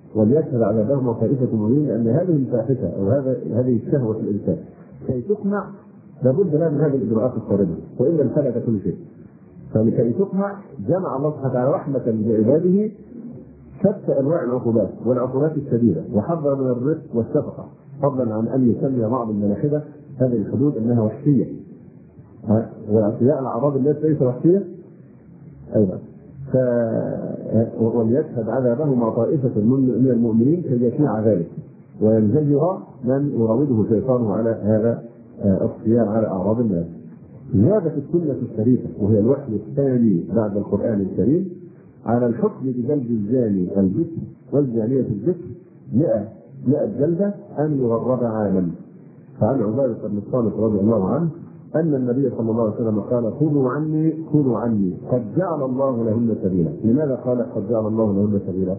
وليشهد عذابهما طائفة من المؤمنين، لأن هذه الفاحشة أو هذا هذه الشهوة في الإنسان كي تقنع لابد لها من هذه الإجراءات الصارمة، وإلا انفلت كل شيء. فلكي تقنع جمع الله سبحانه وتعالى رحمة بعباده شتى أنواع العقوبات والعقوبات الشديدة، وحذر من الرفق والشفقة، فضلا عن أن يسمي بعض الملاحدة هذه الحدود أنها وحشية، واعتداء الأعراض التي ليس وحشية أيضا. ف... وليشهد عذابهما طائفة من المؤمنين كي يشيع ذلك وينزجر من يراوده شيطانه على هذا الصيام على أعراض الناس. زادت السنة الشريفة وهي الوحي الثاني بعد القرآن الكريم على الحكم بجلد الزاني البكر والزانية البكر مئة مئة جلدة أن يغرب عاما. فعن عبادة بن الصامت رضي الله عنه أن النبي صلى الله عليه وسلم قال: خذوا عني خذوا عني قد جعل الله لهن سبيلا. لماذا قال قد جعل الله لهن سبيلا؟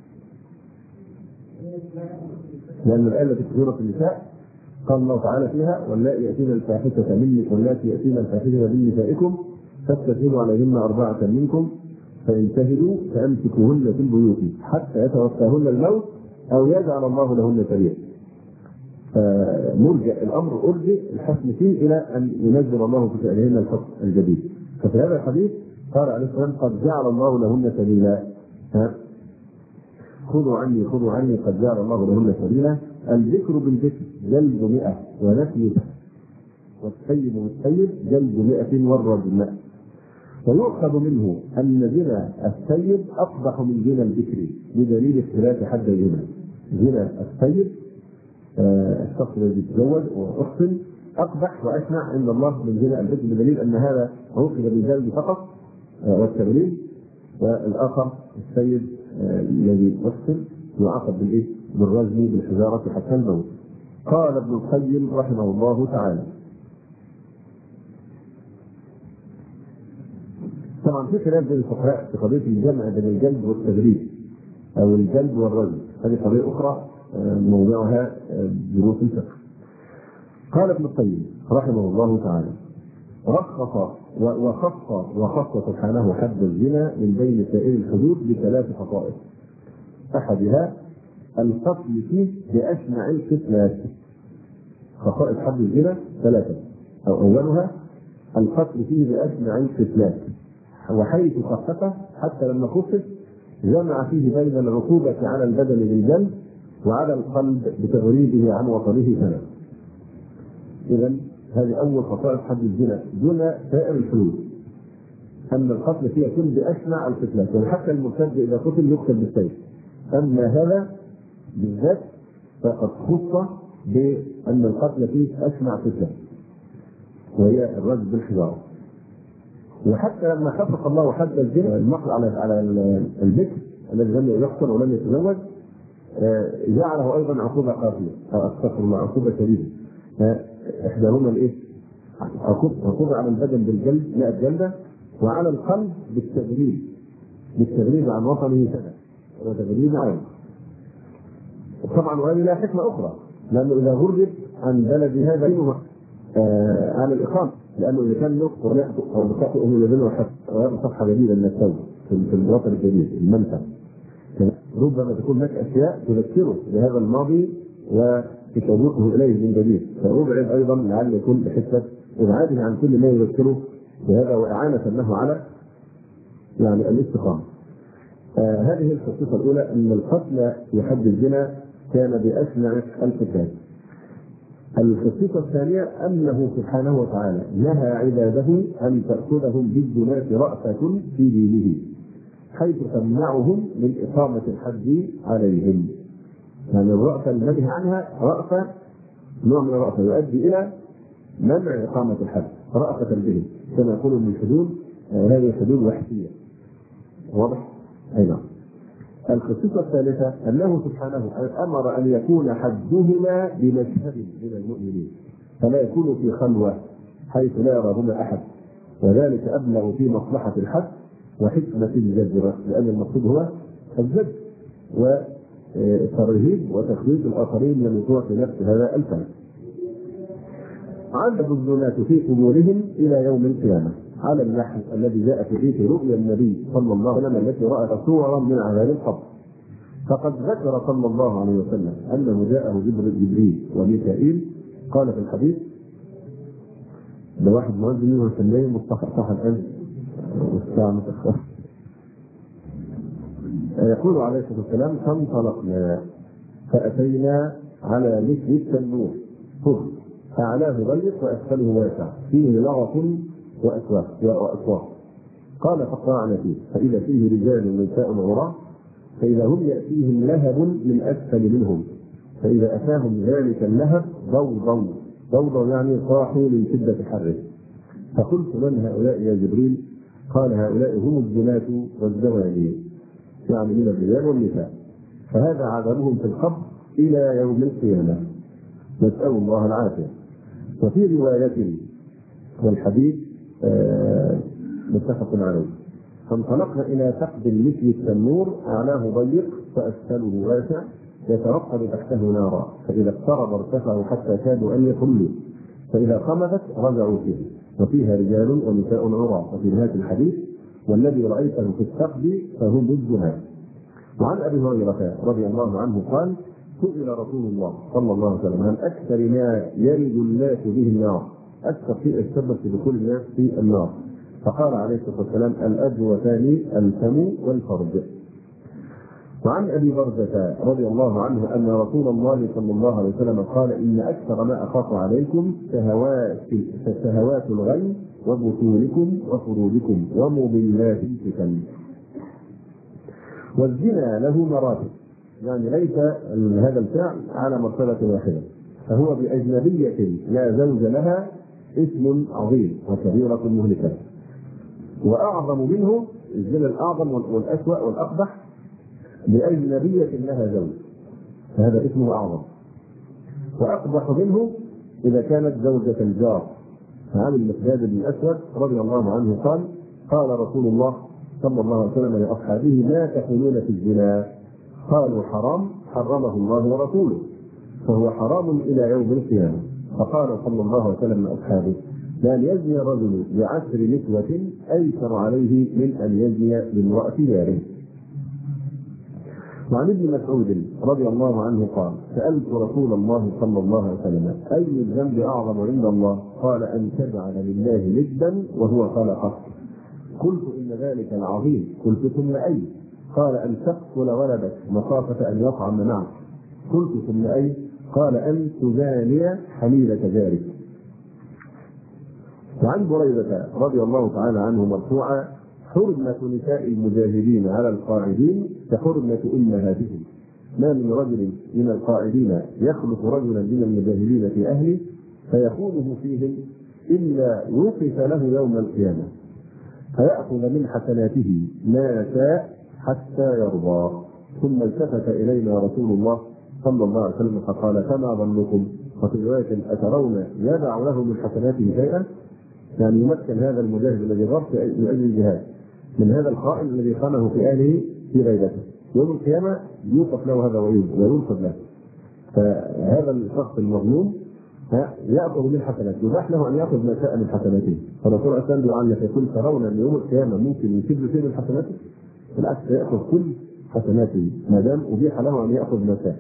لأن الآية التي في سورة النساء قال الله تعالى فيها: واللائي يأتين الفاحشة من واللاتي يأتين الفاحشة من نسائكم فاستشهدوا عليهن أربعة منكم فإن شهدوا فأمسكوهن في البيوت حتى يتوفاهن الموت أو يجعل الله لهن سبيلا. مرجع الأمر أرجع الحكم فيه إلى أن ينزل الله في شأنهن الحكم الجديد. ففي هذا الحديث قال عليه الصلاة والسلام: قد جعل الله لهن سبيلا. خذوا عني خذوا عني قد جعل الله لهن سبيلا. الذكر بالذكر جلد مئة ونفي والسيد والسيد جلد مئة والرجم. ويؤخذ منه أن زنا السيد أقبح من زنا الذكر بدليل اختلاف حد الزنا. زنا السيد الشخص الذي يتزوج ويحسن أقبح وأشنع عند الله من زنا الذكر بدليل أن هذا عوقب بالجلد فقط والتغريب، والآخر السيد الذي يحسن يعاقب بالإيه؟ بالرجم بالحجارة حتى الموت. قال ابن القيم رحمه الله تعالى: طبعا في خلاف بين الفقهاء في قضية الجمع بين الجلد والتغريب أو الجلد والرجم، هذه قضية أخرى موضوعها دروس الفقه. قال ابن القيم رحمه الله تعالى: رخص وخص وخص سبحانه حد الزنا من بين سائر الحدود بثلاث خصائص، أحدها القتل فيه بأشنع القتلات. خصائص حد الزنا ثلاثة، أو أولها القتل فيه بأشنع القتلات، وحيث خففه حتى لما خفف جمع فيه بين العقوبة على البدن بالجلد وعلى القلب بتغريبه عن وطنه سنة. إذن هذه أول خصائص حد الزنا دون سائر الحدود، أن القتل فيه يكون بأشنع القتلات، يعني حتى المرتد إذا قتل يقتل بالسيف. أما هذا بالذات فقد خص بأن القتل فيه أشنع قتلة وهي الرجم بالحجارة. وحتى لما خفف الله حد الزنا المقل على على البكر الذي لم يقتل ولم يتزوج جعله أيضا عقوبة قاسية أو أستغفر الله عقوبة شديدة. إحداهما الإيه؟ عقوبة على البدن بالجلد مئة جلدة، وعلى القلب بالتغريب بالتغريب عن وطنه سنة وتغريب عنه. طبعا وهذه لها حكمة أخرى، لأنه إذا غرب عن بلد هذا ينهى آه عن الإقامة، لأنه إذا كان نطق ونحطق أو نطقه أهل يبنوا حتى صفحة جديدة من التوبة في الوطن الجديد المنفى، ربما تكون هناك أشياء تذكره بهذا الماضي وتشوقه إليه من جديد، فأبعد أيضا لعل يكون بحسة إبعاده عن كل ما يذكره بهذا وإعانة له على يعني الاستقامة. آه هذه الخصيصة الأولى، أن القتل في حد الزنا كان بأشنع القتال. الخصيصة الثانية أنه سبحانه وتعالى نهى عباده أن تأخذهم بالزنا رأفة في دينه، حيث تمنعهم من إقامة الحد عليهم. يعني الرأفة النهي عنها رأفة نوع من الرأفة يؤدي إلى منع إقامة الحد رأفة به، كما يقول من الحدود هذه الحدود وحشية. واضح؟ أي نعم. الخصيصة الثالثة أنه سبحانه أمر أن يكون حدهما بمشهد من المؤمنين، فلا يكون في خلوة حيث لا يراهما أحد، وذلك أبلغ في مصلحة الحد وحكمة الجزرة، لأن المقصود هو الزجر والترهيب وتخويف الآخرين من الوقوع في نفس هذا الفعل. عدد الزناة في قبورهم إلى يوم القيامة على النحو الذي جاء في حديث رؤيا النبي صلى الله عليه وسلم التي رأت صورا من عذاب القبر. فقد ذكر صلى الله عليه وسلم انه جاءه جبريل وميكائيل. قال في الحديث ده واحد مؤذن وسلمي مصطفى صح الان والساعه متاخره. يقول عليه الصلاه والسلام فانطلقنا فاتينا على مثل التنور فرن اعلاه ضيق واسفله واسع فيه لغط واسواق. قال فاقرعنا فيه فاذا فيه رجال ونساء عراة فاذا هم ياتيهم لهب من اسفل منهم فاذا اتاهم ذلك اللهب ضوضوا ضوضوا يعني صاحوا من شده حره. فقلت من هؤلاء يا جبريل؟ قال هؤلاء هم الزناة والزواني يعني من الرجال والنساء فهذا عذابهم في القبر الى يوم القيامه نسال الله العافيه. وفي روايه والحديث آه متفق عليه فانطلقنا الى ثقب مثل التنور اعلاه ضيق فاسفله واسع يترقب تحته نارا فاذا اقترب ارتفعوا حتى كادوا ان يخلوا فاذا خمدت رجعوا فيه وفيها رجال ونساء عراة. وفي نهايه الحديث والذي رايته في الثقب فهم الزنا. وعن ابي هريره رضي الله عنه قال سئل رسول الله صلى الله عليه وسلم عن اكثر ما يرد الناس به النار اكثر شيء يتسبب في دخول الناس في النار فقال عليه الصلاه والسلام الاجوفان الفم والفرج. وعن ابي برزة رضي الله عنه ان رسول الله صلى الله عليه وسلم قال ان اكثر ما اخاف عليكم شهوات شهوات الغي وبطونكم وفروجكم ومضلات الفتن. والزنا له مراتب يعني ليس هذا الفعل على مرتبه واحده فهو باجنبيه لا زوج لها اسم عظيم وكبيره مهلكه. واعظم منه الزنا الاعظم والاسوا والاقبح باجنبيه لها زوج فهذا اسمه اعظم. واقبح منه اذا كانت زوجه الجار. فعن المقداد بن الاسود رضي الله عنه قال قال رسول الله صلى الله عليه وسلم لاصحابه ما تقولون في الزنا؟ قالوا حرام حرمه الله ورسوله فهو حرام الى يوم القيامه. فقال صلى الله عليه وسلم لاصحابه لان يزني الرجل بعشر نسوة ايسر عليه من ان يزني بامرأة داره. وعن ابن مسعود رضي الله عنه قال سألت رسول الله صلى الله عليه وسلم اي الذنب اعظم عند الله؟ قال ان تجعل لله ندا وهو خلقك. قلت ان ذلك العظيم. قلت ثم اي؟ قال ان تقتل ولدك مخافة ان يطعم معك. قلت ثم اي؟ قال ان تزاني حليلة جارك. وعن بريدة رضي الله تعالى عنه مرفوعا حرمة نساء المجاهدين على القاعدين كحرمة أمهاتهم. ما من رجل من القاعدين يخلف رجلا من المجاهدين في أهله فيخونه فيهم إلا وقف له يوم القيامة فيأخذ من حسناته ما شاء حتى يرضى. ثم التفت إلينا رسول الله صلى الله عليه وسلم فقال فما ظنكم؟ وفي رواية أترون يدع له من حسناته شيئا؟ يعني يمكن هذا المجاهد الذي غاب من أجل الجهاد من هذا الخائن الذي خانه في أهله في غيبته يوم القيامة يوقف له هذا وينصب له. فهذا الشخص المظلوم يأخذ من حسناته يباح له أن يأخذ ما شاء من حسناته. فالرسول صلى الله عليه وسلم يقول ترون أن يوم القيامة ممكن يسيب له شيء من حسناته؟ بالعكس يأخذ كل حسناته ما دام أبيح له أن يأخذ ما شاء.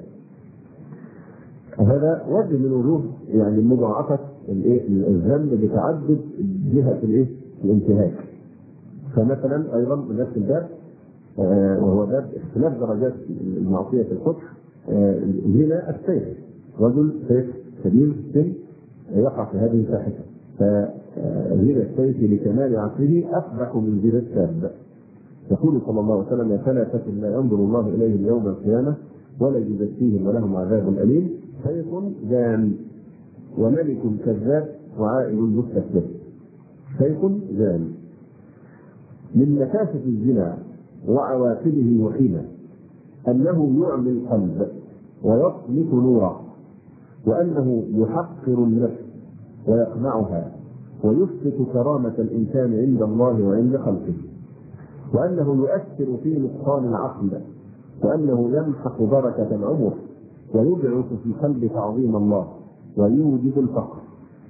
هذا وجه من وجوه يعني مضاعفة الذنب بتعدد جهة الايه؟ الانتهاك. فمثلا ايضا من نفس الباب آه وهو باب اختلاف درجات المعصية في القبح آه هنا السيف. رجل سيف كبير في السن يقع في هذه الفاحشة فزنا السيف لكمال عقله اقبح من زنا الساب. يقول صلى الله عليه وسلم ثلاثة لا ينظر الله اليهم يوم القيامة ولا يزكيهم ولهم عذاب أليم سيف زان وملك كذاب وعائل مستكبر. سيف زان. من مكاسب الزنا وعواقبه وحينا انه يعمي القلب ويطمس نوره وانه يحقر النفس ويقمعها ويسقط كرامة الانسان عند الله وعند خلقه وانه يؤثر في نقصان العقل وانه يمحق بركة العمر ويبعث في قلب تعظيم الله ويوجد الفقر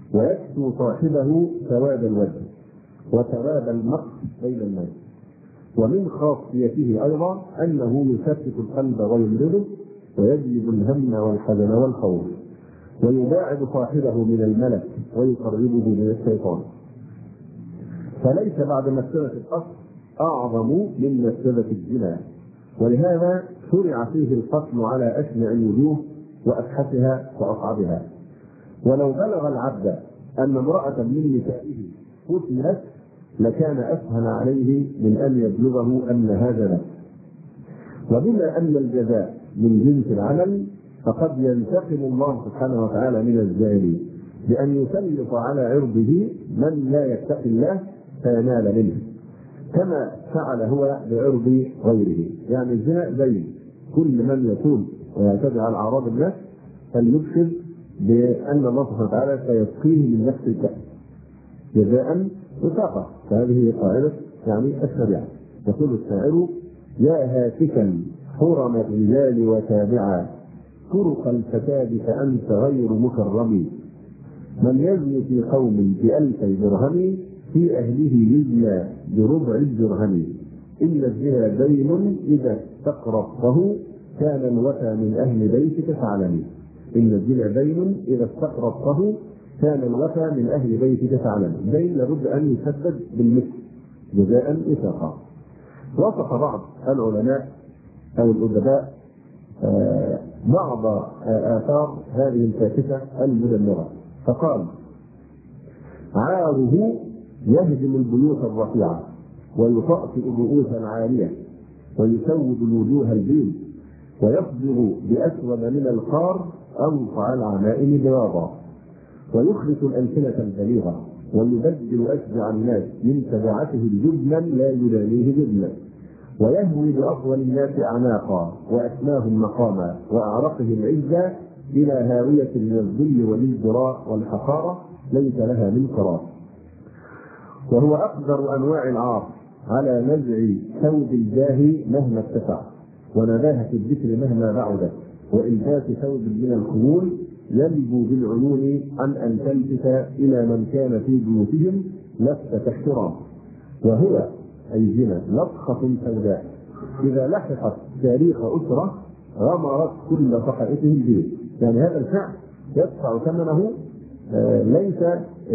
ويكسو صاحبه سواد الوجه وثواب المقت بين الناس. ومن خاصيته أيضا أنه يثبت القلب ويمرضه ويجلب الهم والحزن والخوف ويباعد صاحبه من الملك ويقربه من الشيطان. فليس بعد مفسدة القتل أعظم من مفسدة الزنا، ولهذا شرع فيه القتل على أشنع الوجوه وأفحشها وأصعبها. ولو بلغ العبد أن امرأة من نسائه قتلت لكان أسهل عليه من أن يبلغه أن هذا له. وبما أن الجزاء من جنس العمل فقد ينتقم الله سبحانه وتعالى من الزاني بأن يسلط على عرضه من لا يتقي الله فينال منه، كما فعل هو بعرض غيره. يعني الزنا زي كل من يكون ويعتدي على أعراض الناس فليبشر بأن الله سبحانه وتعالى سيسقيه من نفس الكأس جزاء وفاقة. فهذه قاعدة يعني الشريعة. يقول الشاعر: يا هاتكا حرم الرجال وتابعا طرق الفساد فأنت غير مكرم، من يزني في قوم بألفي درهم في أهله يزنى بربع الدرهم، إن الزنا دين إذا استقرضته كان الوفى من أهل بيتك فاعلم. إن الزنا دين إذا استقرضته كان الوفى من أهل بيتك فاعلم. دين لابد أن يسدد بالمثل جزاء وفاقا. وصف بعض العلماء أو الأدباء بعض آثار هذه الفاكهة المدمرة فقال: عاره يهدم البيوت الرفيعة ويطأطئ الرؤوس العالية ويسود الوجوه البيض ويصبغ بأسود من القار أنقع العمائم بياضا ويخرس الألسنة البليغة ويبدل أشجع الناس من شجاعته الجبنا لا يدانيه جبنا ويهوي بأفضل الناس أعناقا وأسماهم مقاما وأعرقهم عزا إلى هاوية من الذل والازدراء والحقارة ليس لها من قرار. وهو أقدر أنواع العار على نزع ثوب الجاه مهما اتسع ونباهة الذكر مهما بعدت وإلباس ثوب من الخمول ينبو بالعيون عن أن تلفت إلى من كان في بيوتهم لفتة احترام. وهو أي الزنا لطخة سوداء إذا لحقت تاريخ أسرة غمرت كل صحائفه البيت. يعني هذا الفعل يدفع ثمنه ليس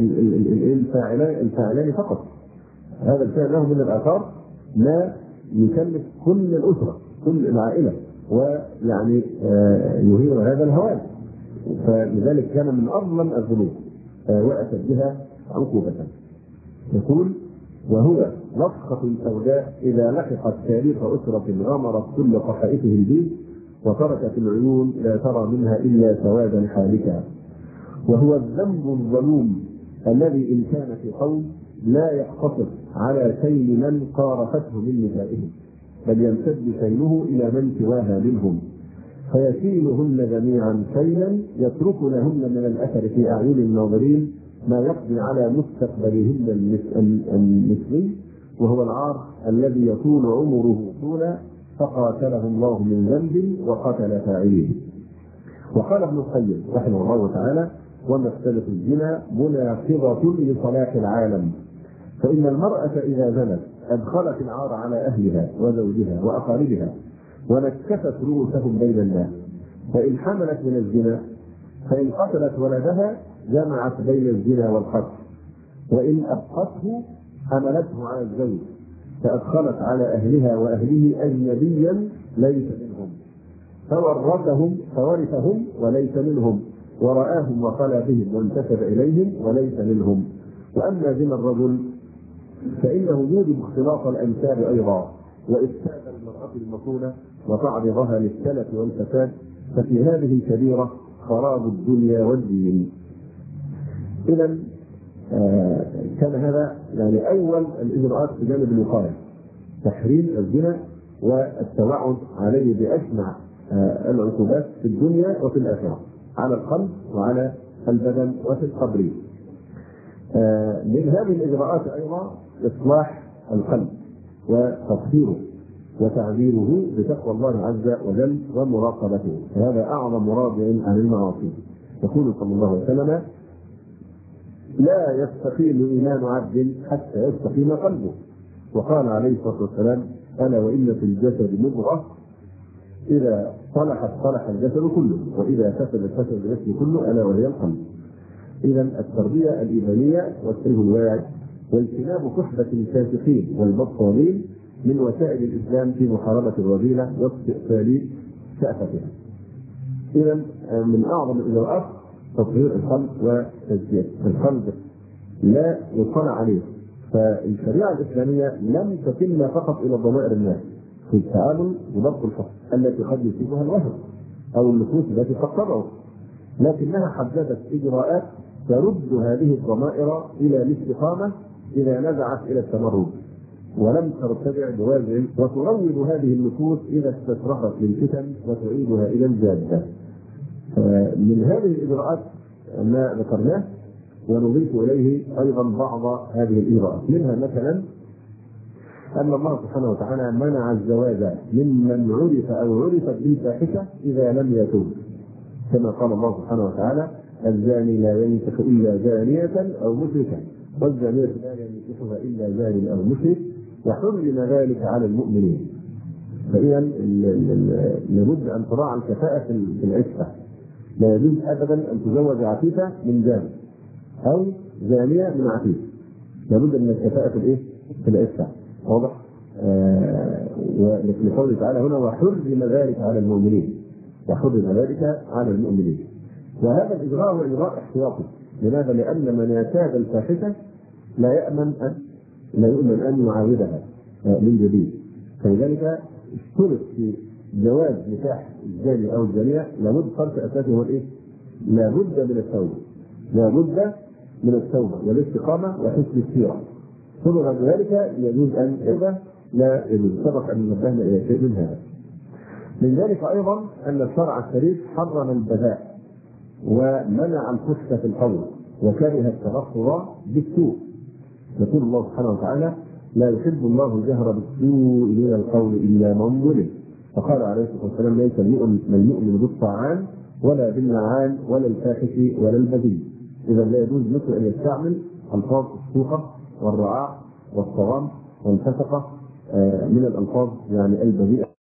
الفاعلان فقط، هذا الفعل له من الآثار ما يكلف كل الأسرة كل العائلة ويعني يهين هذا الهوان. فلذلك كان من أظلم الذنوب وأتت بها عقوبة. يقول: وهو لطخة سوداء إذا لحقت تاريخ أسرة غمرت كل صحائفه البيت وتركت العيون لا ترى منها إلا سوادا حالكا. وهو الذنب الظلوم الذي إن كان في قوم لا يقتصر على سيل من قارفته من نسائهم بل يمتد سيله إلى من سواها منهم فيسيلهن جميعا سيلا يترك لهن من الأثر في أعين الناظرين ما يقضي على مستقبلهن المثلي، وهو العار الذي يطول عمره طولا فقاتله الله من ذنب وقتل فاعله. وقال ابن القيم رحمه الله تعالى: ومفسدة الزنا مناقضة لصلاح العالم، فإن المرأة إذا زنت أدخلت العار على أهلها وزوجها وأقاربها ونكست رؤوسهم بين الناس، فإن حملت من الزنا فإن قتلت ولدها جمعت بين الزنا والقتل، وإن أبقته حملته على الزوج فأدخلت على أهلها وأهله أجنبيا ليس منهم فورثهم فورثهم وليس منهم ورآهم وخلى بهم وانتسب إليهم وليس منهم. وأما زنا الرجل فإنه يوجب اختلاط الأنساب أيضا وإفساد المرأة المصونة وتعرضها للسلف والفساد، ففي هذه كبيرة خراب الدنيا والدين. إذا آه كان هذا يعني أول الإجراءات في جانب الوقاية، تحريم الزنا والتوعد عليه بأشنع آه العقوبات في الدنيا وفي الآخرة على القلب وعلى البدن وفي القبر. آه من هذه الإجراءات أيضا إصلاح القلب وتطهيره وتعذيره بتقوى الله عز وجل ومراقبته، فهذا أعظم مراد عن المعاصي. يقول صلى الله عليه وسلم: لا يستقيم إيمان عبد حتى يستقيم قلبه، وقال عليه الصلاة والسلام: ألا وإن في الجسد مضغة إذا صلحت صلح الجسد كله، وإذا فسدت فسد الجسد كله، ألا وهي القلب. إذا التربية الإيمانية والتوجيه الواعي واجتناب صحبة الفاسقين والبطالين من وسائل الإسلام في محاربة الرذيلة واستئصال شأفتها. إذا من أعظم الإجراءات تطهير القلب وتزكية القلب، لا يطلع عليه. فالشريعة الإسلامية لم تتم فقط إلى ضمائر الناس في التعامل وضبط الحكم التي قد يصيبها الوهم أو النفوس التي قد تضعف، لكنها حددت إجراءات ترد هذه الضمائر إلى الاستقامة إذا نزعت إلى التمرد، ولم ترتدع بوازع، وتروض هذه النفوس إذا استشرفت للفتن وتعيدها إلى الجادة. من هذه الإجراءات ما ذكرناه، ونضيف إليه أيضا بعض هذه الإجراءات. منها مثلا أن الله سبحانه وتعالى منع الزواج ممن عرف أو عرفت بالفاحشة إذا لم يتوب، كما قال الله سبحانه وتعالى: الزاني لا ينكح إلا زانية أو مشركة، والزانية لا ينكحها إلا زان أو مشرك، وحرم ذلك على المؤمنين. فإذا لابد أن تراعى الكفاءة في العفة. لا يجوز أبدا أن تزوج عفيفة من زاني أو زانية من عفيف، لابد من الكفاءة في الإيه؟ في العفة. واضح؟ آه ولكن قوله تعالى هنا: وحرم ذلك على المؤمنين، وحرم ذلك على المؤمنين. وهذا الإجراء هو إجراء احتياطي. لماذا؟ لأن من يعتاد الفاحشة لا يأمن أن لا يؤمن أن يعاودها من جديد. فلذلك اشترط في جواز نكاح الزاني أو الزانية لابد فرق أساسي هو الإيه؟ لابد من التوبة، لابد من التوبة والاستقامة وحسن السيرة. ثم بعد ذلك يجوز أن يتوب، لا يجوز. سبق أن نبهنا إلى شيء من هذا. من ذلك أيضا أن الشرع الشريف حرم البذاء ومنع الفحش في القول وكره التغفر بالسوء. يقول الله سبحانه وتعالى: لا يحب الله الجهر بالسوء من القول إلا من ظلم. فقال عليه الصلاة والسلام: ليس المؤمن بالطاعان ولا باللعان ولا الفاحش ولا البذيء. إذا لا يجوز مثل أن يستعمل ألفاظ السوقة والرعاع والصوام والفسقة من الألفاظ يعني البذيئة.